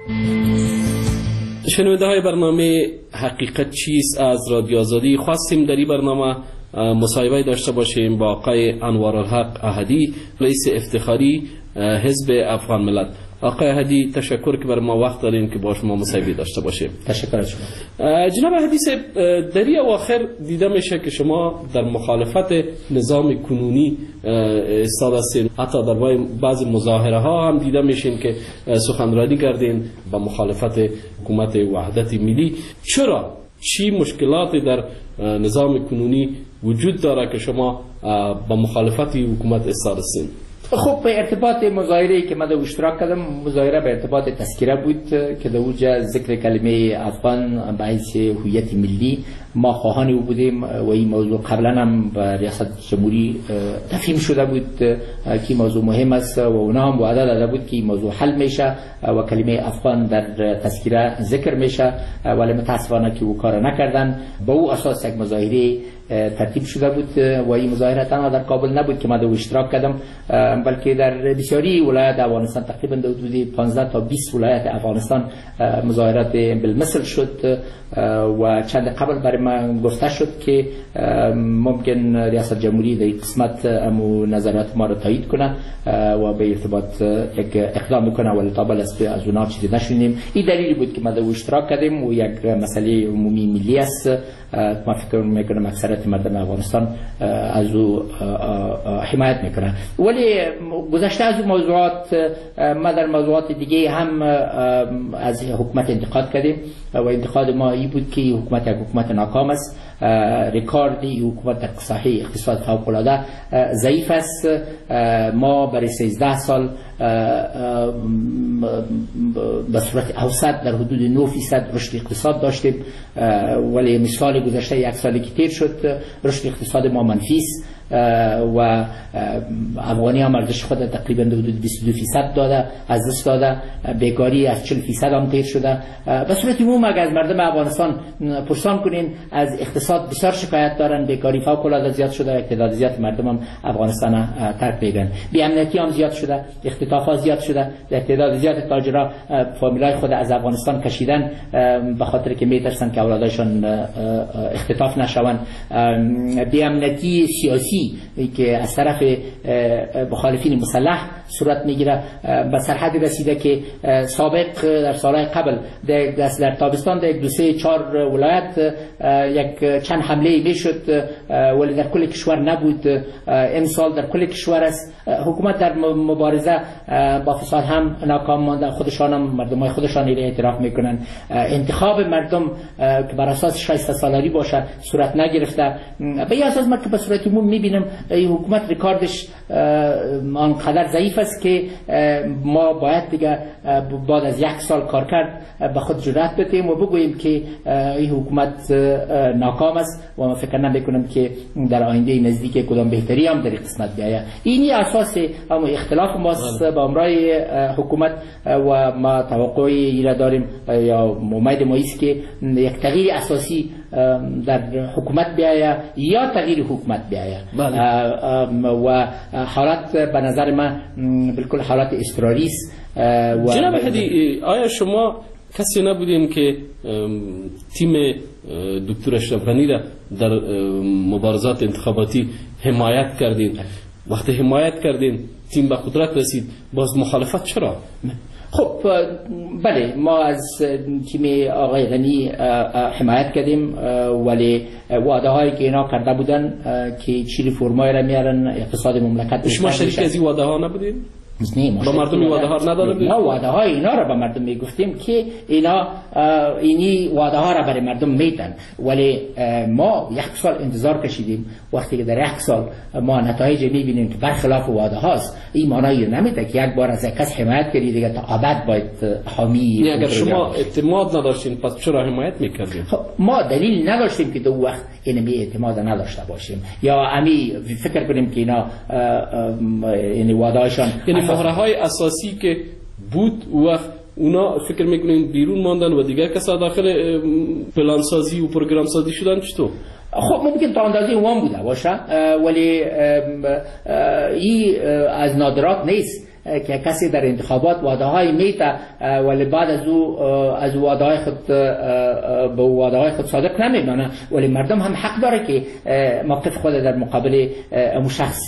شنونده های برنامه حقیقت چیست از رادیو آزادی، خواستیم در این برنامه مصاحبه داشته باشیم با آقای انوارالحق احدی، رئیس افتخاری حزب افغان ملت. آقای احدی، تشکر که بر ما وقت دارین که با شما مصاحبه داشته باشیم. تشکر از شما. جناب احدی صاحب، در این اواخر دیده میشه که شما در مخالفت نظام کنونی ایستاد هستین، حتی در بعضی مظاهره ها هم دیده میشین که سخنرانی کردین با مخالفت حکومت وحدت ملی. چرا؟ چی مشکلاتی در نظام کنونی وجود داره که شما با مخالفت حکومت ایستاد هستین؟ خب به ارتباط مظاهره‌ای که من اشتراک کردم، مظاهره به ارتباط تذکره بود که در اوجا ذکر کلمه افغان به حیث هویت ملی ما خواهان او بودیم و این موضوع قبلا هم به ریاست جمهوری تفهیم شده بود که موضوع مهم است و اونا هم وعده داده بود که این موضوع حل میشه و کلمه افغان در تذکره ذکر میشه، ولی متاسفانه که او کار نکردن. با او اساس یک مظاهره ترتیب شده بود و این مظاهره تنها در کابل نبود که من در اشتراک کردم، بلکه در بسیاری ولایات افغانستان، تقریبا در حدود 15 تا 20 ولایت افغانستان مظاهرات بالمثل شد و چند قبل برای من گفته شد که ممکن ریاست جمهوری در این قسمت نظرات ما را تایید کنه و به ارتباط یک اقدام میکنه، ولی تا بل از اونها چیزی نشونیم. این دلیلی بود که ما در اشتراک کردیم و یک مسئله عمومی ملی است. ما فکر میکنم اکثریت مردم افغانستان از او حمایت میکنن. ولی گذشته از اون موضوعات، ما در موضوعات دیگه هم از حکومت انتقاد کردیم و انتقاد ما این بود که حکومت یک حکومت ناکام است. رکوردی حکومت در صحه اقتصاد فوق العاده ضعیف است. ما برای 13 سال به صورت اوسط در حدود 9% رشد اقتصاد داشتیم، ولی مثال گذشته یک سالی که تیر شد رشد اقتصاد ما منفی است و افغانی هم ارزش خود تقریبا در حدود 22% داده از دست داده، بیکاری از 40% هم تیر شده. به صورت عموم اگر از مردم افغانستان پرسان کنین از اقتصاد بسیار شکایت دارن، بیکاری فوق العاده زیاد شده، تعداد زیاد مردم هم افغانستان ترک میکنن، بی‌امنیتی هم زیاد شده، اختطافات زیاد شده، تعداد زیاد تاجرها فامیلای خود از افغانستان کشیدن به خاطر که میترسن که اولادشان اختطاف نشوند. بی‌امنیتی سیاسی که از طرف مخالفین مسلح صورت میگیره به سرحد رسیده که سابق در سالهای قبل در تابستان در 2-3-4 ولایت یک چند حمله میشد ولی در کل کشور نبود. امسال در کل کشور است. حکومت در مبارزه با فساد هم ناکام مانده، خودشان هم مردمای خودشان اعتراف میکنن. انتخاب مردم که بر اساس شایسته سالاری باشه صورت نگرفته. به این اساس ما که به صورت عموم میبینیم این حکومت رکوردش آنقدر ضعیف است که ما باید دیگه بعد از 1 سال کار کرد به خود جرأت بدیم و بگوییم که این حکومت ناکام است و ما فکر نمیکنم که در آینده نزدیک کدام بهتری هم در این قسمت بیاید. اینی اساس اما اختلاف ماست با امرای حکومت و ما توقعی را داریم یا امید ما است که یک تغییر اساسی در حکومت بیاید یا تغییر حکومت بیاید. و حالت به نظر من بالکل حالت اضطراری است. جناب احدی، آیا شما کسی نبودین که تیم دکتر اشرف غنی را در مبارزات انتخاباتی حمایت کردین؟ وقتی حمایت کردین تیم به قدرت رسید، باز مخالفت چرا؟ خب بله، ما از تیم آقای غنی حمایت کردیم ولی وعده هایی که اینا کرده بودن که چی ریفرمای را میارن اقتصاد مملکت. شما شریک از این وعده ها نبودین؟ با مردم وعده ها ندادیم؟ ما وعده های اینا را به مردم میگفتیم که اینا اینی وعده ها را برای مردم میدن، ولی ما 1 سال انتظار کشیدیم. وقتی که در 1 سال ما نتایج میبینیم که برخلاف وعده هاست، این معنی نمیده که یک بار از یک کس حمایت کردی دیگه تا ابد باید حامی. اگر شما اعتماد نداشتین پس چرا حمایت میکردین؟ ما دلیل نداشتیم که دو وقت اینمی اعتماد نداشته باشیم یا امی فکر کنیم که اینا یعنی وعده هاشون، یعنی مهره های اساسی که بود وقت اونا فکر میکنین بیرون ماندن و دیگر کسا داخل پلان سازی و پروگرام سازی شدن چطور؟ خب ممکن تا اندازه وام بوده باشه، ولی این از نادرات نیست که کسی در انتخابات وعده های میته ولی بعد از وعده های خود به وعده های خود صادق نمیمانه. ولی مردم هم حق داره که موقف خود در مقابل اون شخص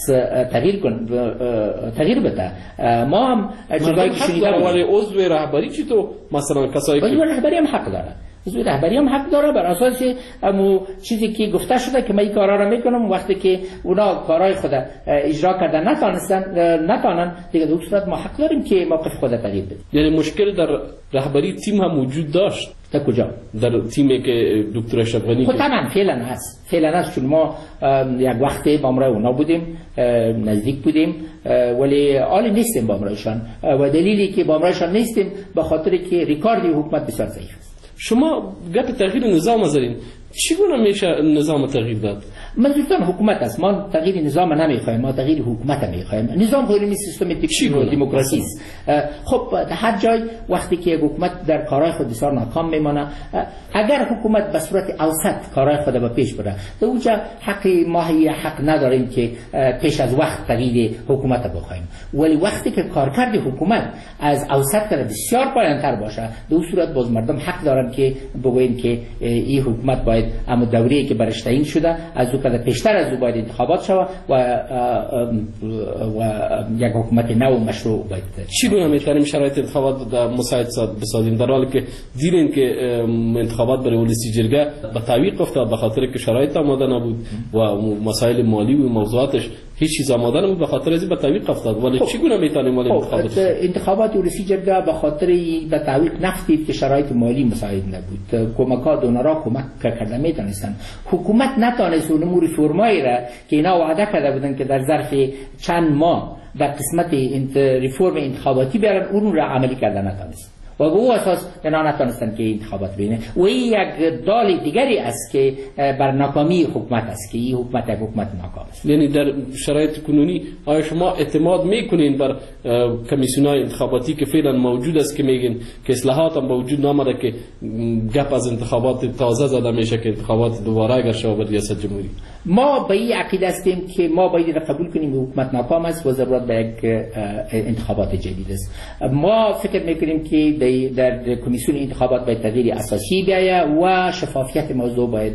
تغییر بده. ما هم جدایی که شنیدم، ولی عضو رهبری چطور؟ مثلا کسایی که عضو رهبری هم حق داره، عضو رهبری هم حق داره بر اساس همون چیزی که گفته شده که من این کارا رو میکنم. وقتی که اونا کارهای خود اجرا کردن نتونن دیگه در صورت ما حق داریم که موقف خود تغییر بدیم. یعنی مشکل در رهبری تیم هم وجود داشت؟ در کجا؟ در تیمی که دکتر اشرف غنی خب تمام فعلا هست چون ما یک وقتی با امرای اونا بودیم، نزدیک بودیم، ولی عالی نیستیم با امرایشان و دلیلی که با امرایشان نیستیم به خاطر که ریکاردی حکومت بسیار ضعیف است. شما گپ تغییر نظام دارین، چگونه میشه نظام تغییر داد؟ منظورتان حکومت است. ما تغییر نظام نمیخوایم، ما تغییر حکومت میخوایم. نظام غیر سیستماتیک دموکراسی است. خب هر جای وقتی که حکومت در کارهای خود بسیار ناکام میمانه، اگر حکومت به صورت اوسط کارهای خود به پیش بره، در اونجا حق ماهی حق نداریم که پیش از وقت تغییر حکومت بخوایم. ولی وقتی که کارکرد حکومت از اوسط تا بسیار پایین‌تر باشه، در اون صورت باز مردم حق دارن که بگوین که این حکومت باید اما دوره‌ای که برش تعیین شده از او کده پیشتر از او باید انتخابات شود و یک حکومت نو مشروع باید. چگونه میتونیم شرایط انتخابات مساعد بسازیم در حالی که دیدیم که انتخابات برای ولسی جرگه به تعویق افتاد به خاطر که شرایط آماده نبود و مسائل مالی و موضوعاتش هیچ چیز آماده نبود، به خاطر از این به تعویق افتاد. ولی چگونه میتونیم انتخابات ولسی جرگه به خاطر به تعویق نفتید که شرایط مالی مساعد نبود، کمک‌ها دونرها کمک کردن میتونستن. حکومت نتونست اون ریفرمایی را که اینا وعده کرده بودن که در ظرف چند ماه در قسمت ریفرم انتخاباتی بیارن، اون را عملی کردن نتونست و به او اساس اینا نتونستن که انتخابات بینه. و این یک دال دیگری است که بر ناکامی حکومت است که این حکومت ناکام است. یعنی در شرایط کنونی آیا شما اعتماد میکنین بر کمیسیون‌های انتخاباتی که فعلا موجود است که میگن که اصلاحات هم با وجود نامده که گپ از انتخابات تازه زده میشه که انتخابات دوباره اگر شود به ریاست جمهوری؟ ما به این عقیده هستیم که ما باید قبول کنیم که حکومت ناکام است و ضرورت به یک انتخابات جدید است. ما فکر میکنیم که در کمیسیون انتخابات باید تغییر اساسی بیاید و شفافیت موضوع باید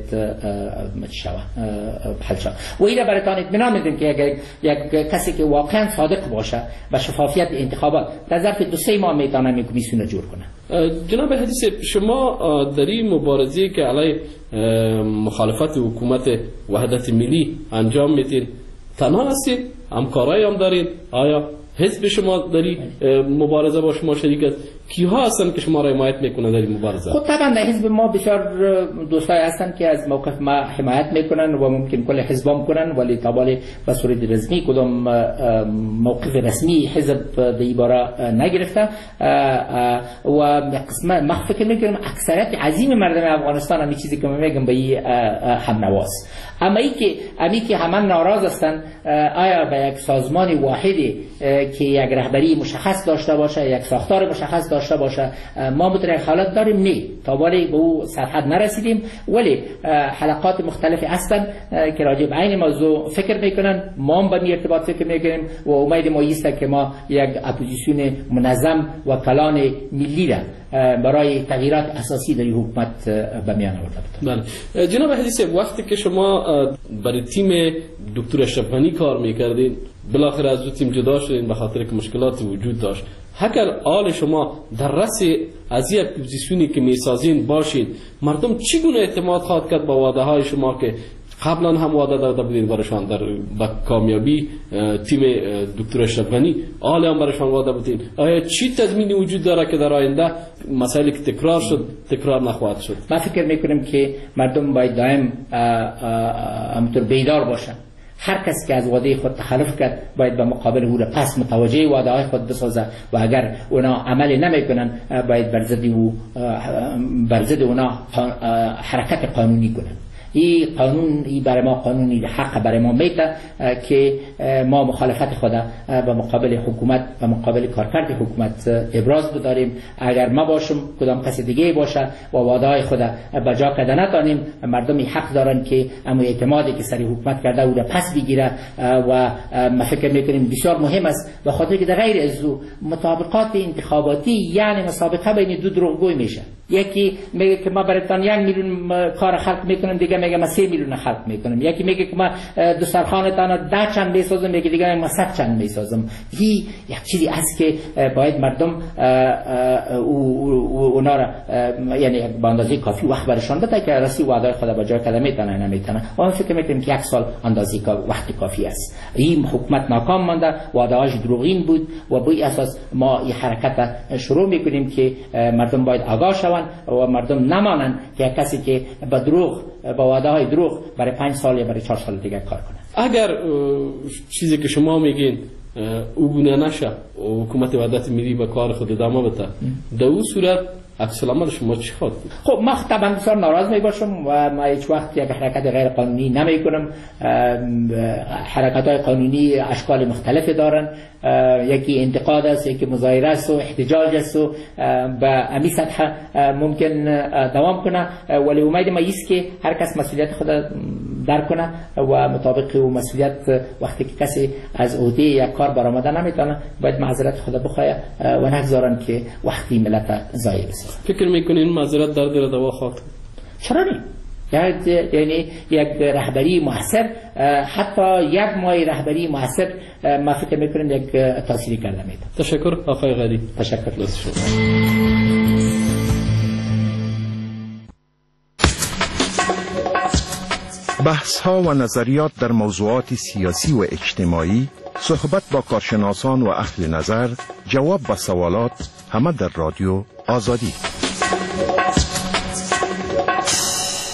حل شود. و این را براتون اطمینان میدیم که یک کسی که واقعا صادق باشه و شفافیت انتخابات در ظرف 2-3 ماه میتونه این کمیسیون رو جور کنه. جناب حدیث، شما در این مبارزه که علیه مخالفت حکومت وحدت ملی انجام میدین تنها هستید؟ همکارایی هم دارید؟ آیا حزب شما داری مبارزه با شما شریک است؟ کیها هستن که شما را حمایت میکنن در این مبارزه؟ خب طبعا در حزب ما بسیار دوستای هستن که از موقف ما حمایت میکنن و ممکن کل حزبام کنن، ولی طبعا به صورت رسمی کدام موقف رسمی حزب در این باره نگرفته و قسمت ما فکر میکنم اکثریت عظیم مردم افغانستان همین چیزی که میگم به این هم نواست. اما ای که همه ناراض هستن آیا به یک سازمان واحدی که یک رهبری مشخص داشته باشه، یک ساختار مشخص داشته باشه، ما مترک حالت داریم؟ نه، تا ولی به او سرحد نرسیدیم، ولی حلقات مختلفی هستن که راجع به این موضوع فکر میکنن. ما هم به این ارتباط فکر میکنیم و امید ما است که ما یک اپوزیسیون منظم و کلان ملی را برای تغییرات اساسی در حکومت به میان آورده. بله جناب حدیث، وقتی که شما برای تیم دکتر اشرف غنی کار میکردین بالاخره از تیم جدا شدین به خاطر که مشکلات وجود داشت، اگر آل شما در رأس از یک پوزیشنی که میسازین باشید، مردم چگونه اعتماد خواهد کرد با وعده های شما که قبلا هم وعده داده بودین برایشان در با کامیابی تیم دکتر اشرف غنی حالا هم برایشان وعده بودین. آیا چی تضمینی وجود داره که در آینده مسائلی که تکرار شد تکرار نخواهد شد؟ من فکر میکنم که مردم باید دائم همونطور بیدار باشن. هر کسی که از وعده خود تخلف کرد باید به مقابل او را پس متوجه وعده های خود بسازه و اگر اونا عمل نمیکنن باید بر ضد اونا حرکت قانونی کنن. این قانون برای ما قانونی حق برای ما میده که ما مخالفت خود به مقابل حکومت و مقابل کارکرد حکومت ابراز بداریم. اگر ما باشم کدام کسی دیگه باشه و وعده های خود به جا کرده نتانیم، مردمی حق دارن که اما اعتمادی که سری حکومت کرده او را پس بگیره و ما فکر میکنیم بسیار مهم است به خاطر که در غیر از مطابقات انتخاباتی یعنی مسابقه بین دو دروغگوی میشه. یکی میگه که ما برایتان 1 میلیون کار خلق میکنم، دیگه میگه ما 3 میلیون خلق میکنم. یکی میگه که ما دسترخوانتان 10 چند میسازم، یکی دیگه ما 100 چند میسازم. این یک چیزی است که باید مردم اونا را یعنی به اندازه کافی وقت برشان بده که راستی وعده خود به جای کرده میتونه نمیتونه. ما فکر میکنیم که 1 سال اندازه وقت کافی است. این حکومت ناکام مانده، وعده هاش دروغین بود و به این اساس ما این حرکت شروع میکنیم که مردم باید آگاه شوند و مردم نمانند که کسی که با دروغ با وعده های دروغ برای 5 سال یا برای 4 سال دیگه کار کنه. اگر چیزی که شما میگین او گونه نشه حکومت وحدت ملی به کار خود ادامه بده، در اون صورت عکس العمل شما چی خواهد بود؟ خب من طبعا بسیار ناراض می باشم و ما هیچ وقت یک حرکت غیر قانونی نمی کنم. حرکت های قانونی اشکال مختلفی دارن، یکی انتقاد است، یکی مظاهره است و احتجاج است و به امی سطح ممکن دوام کنه، ولی امید ما است که هر کس مسئولیت خود درک کنه و مطابق او مسئولیت وقتی که کسی از عهده یک کار برآمده نمیتونه باید معذرت خود بخواه و نگذارن که وقتی ملت ضایع بشه. فکر میکنین معذرت در دل دوا خواهد؟ چرا نه؟ یعنی یک رهبری موثر، حتی 1 ماه رهبری موثر ما فکر میکنیم یک تأثیری کرده میده. تشکر آقای غنی. تشکر. بحث ها و نظریات در موضوعات سیاسی و اجتماعی، صحبت با کارشناسان و اهل نظر، جواب به سوالات، همه در رادیو آزادی.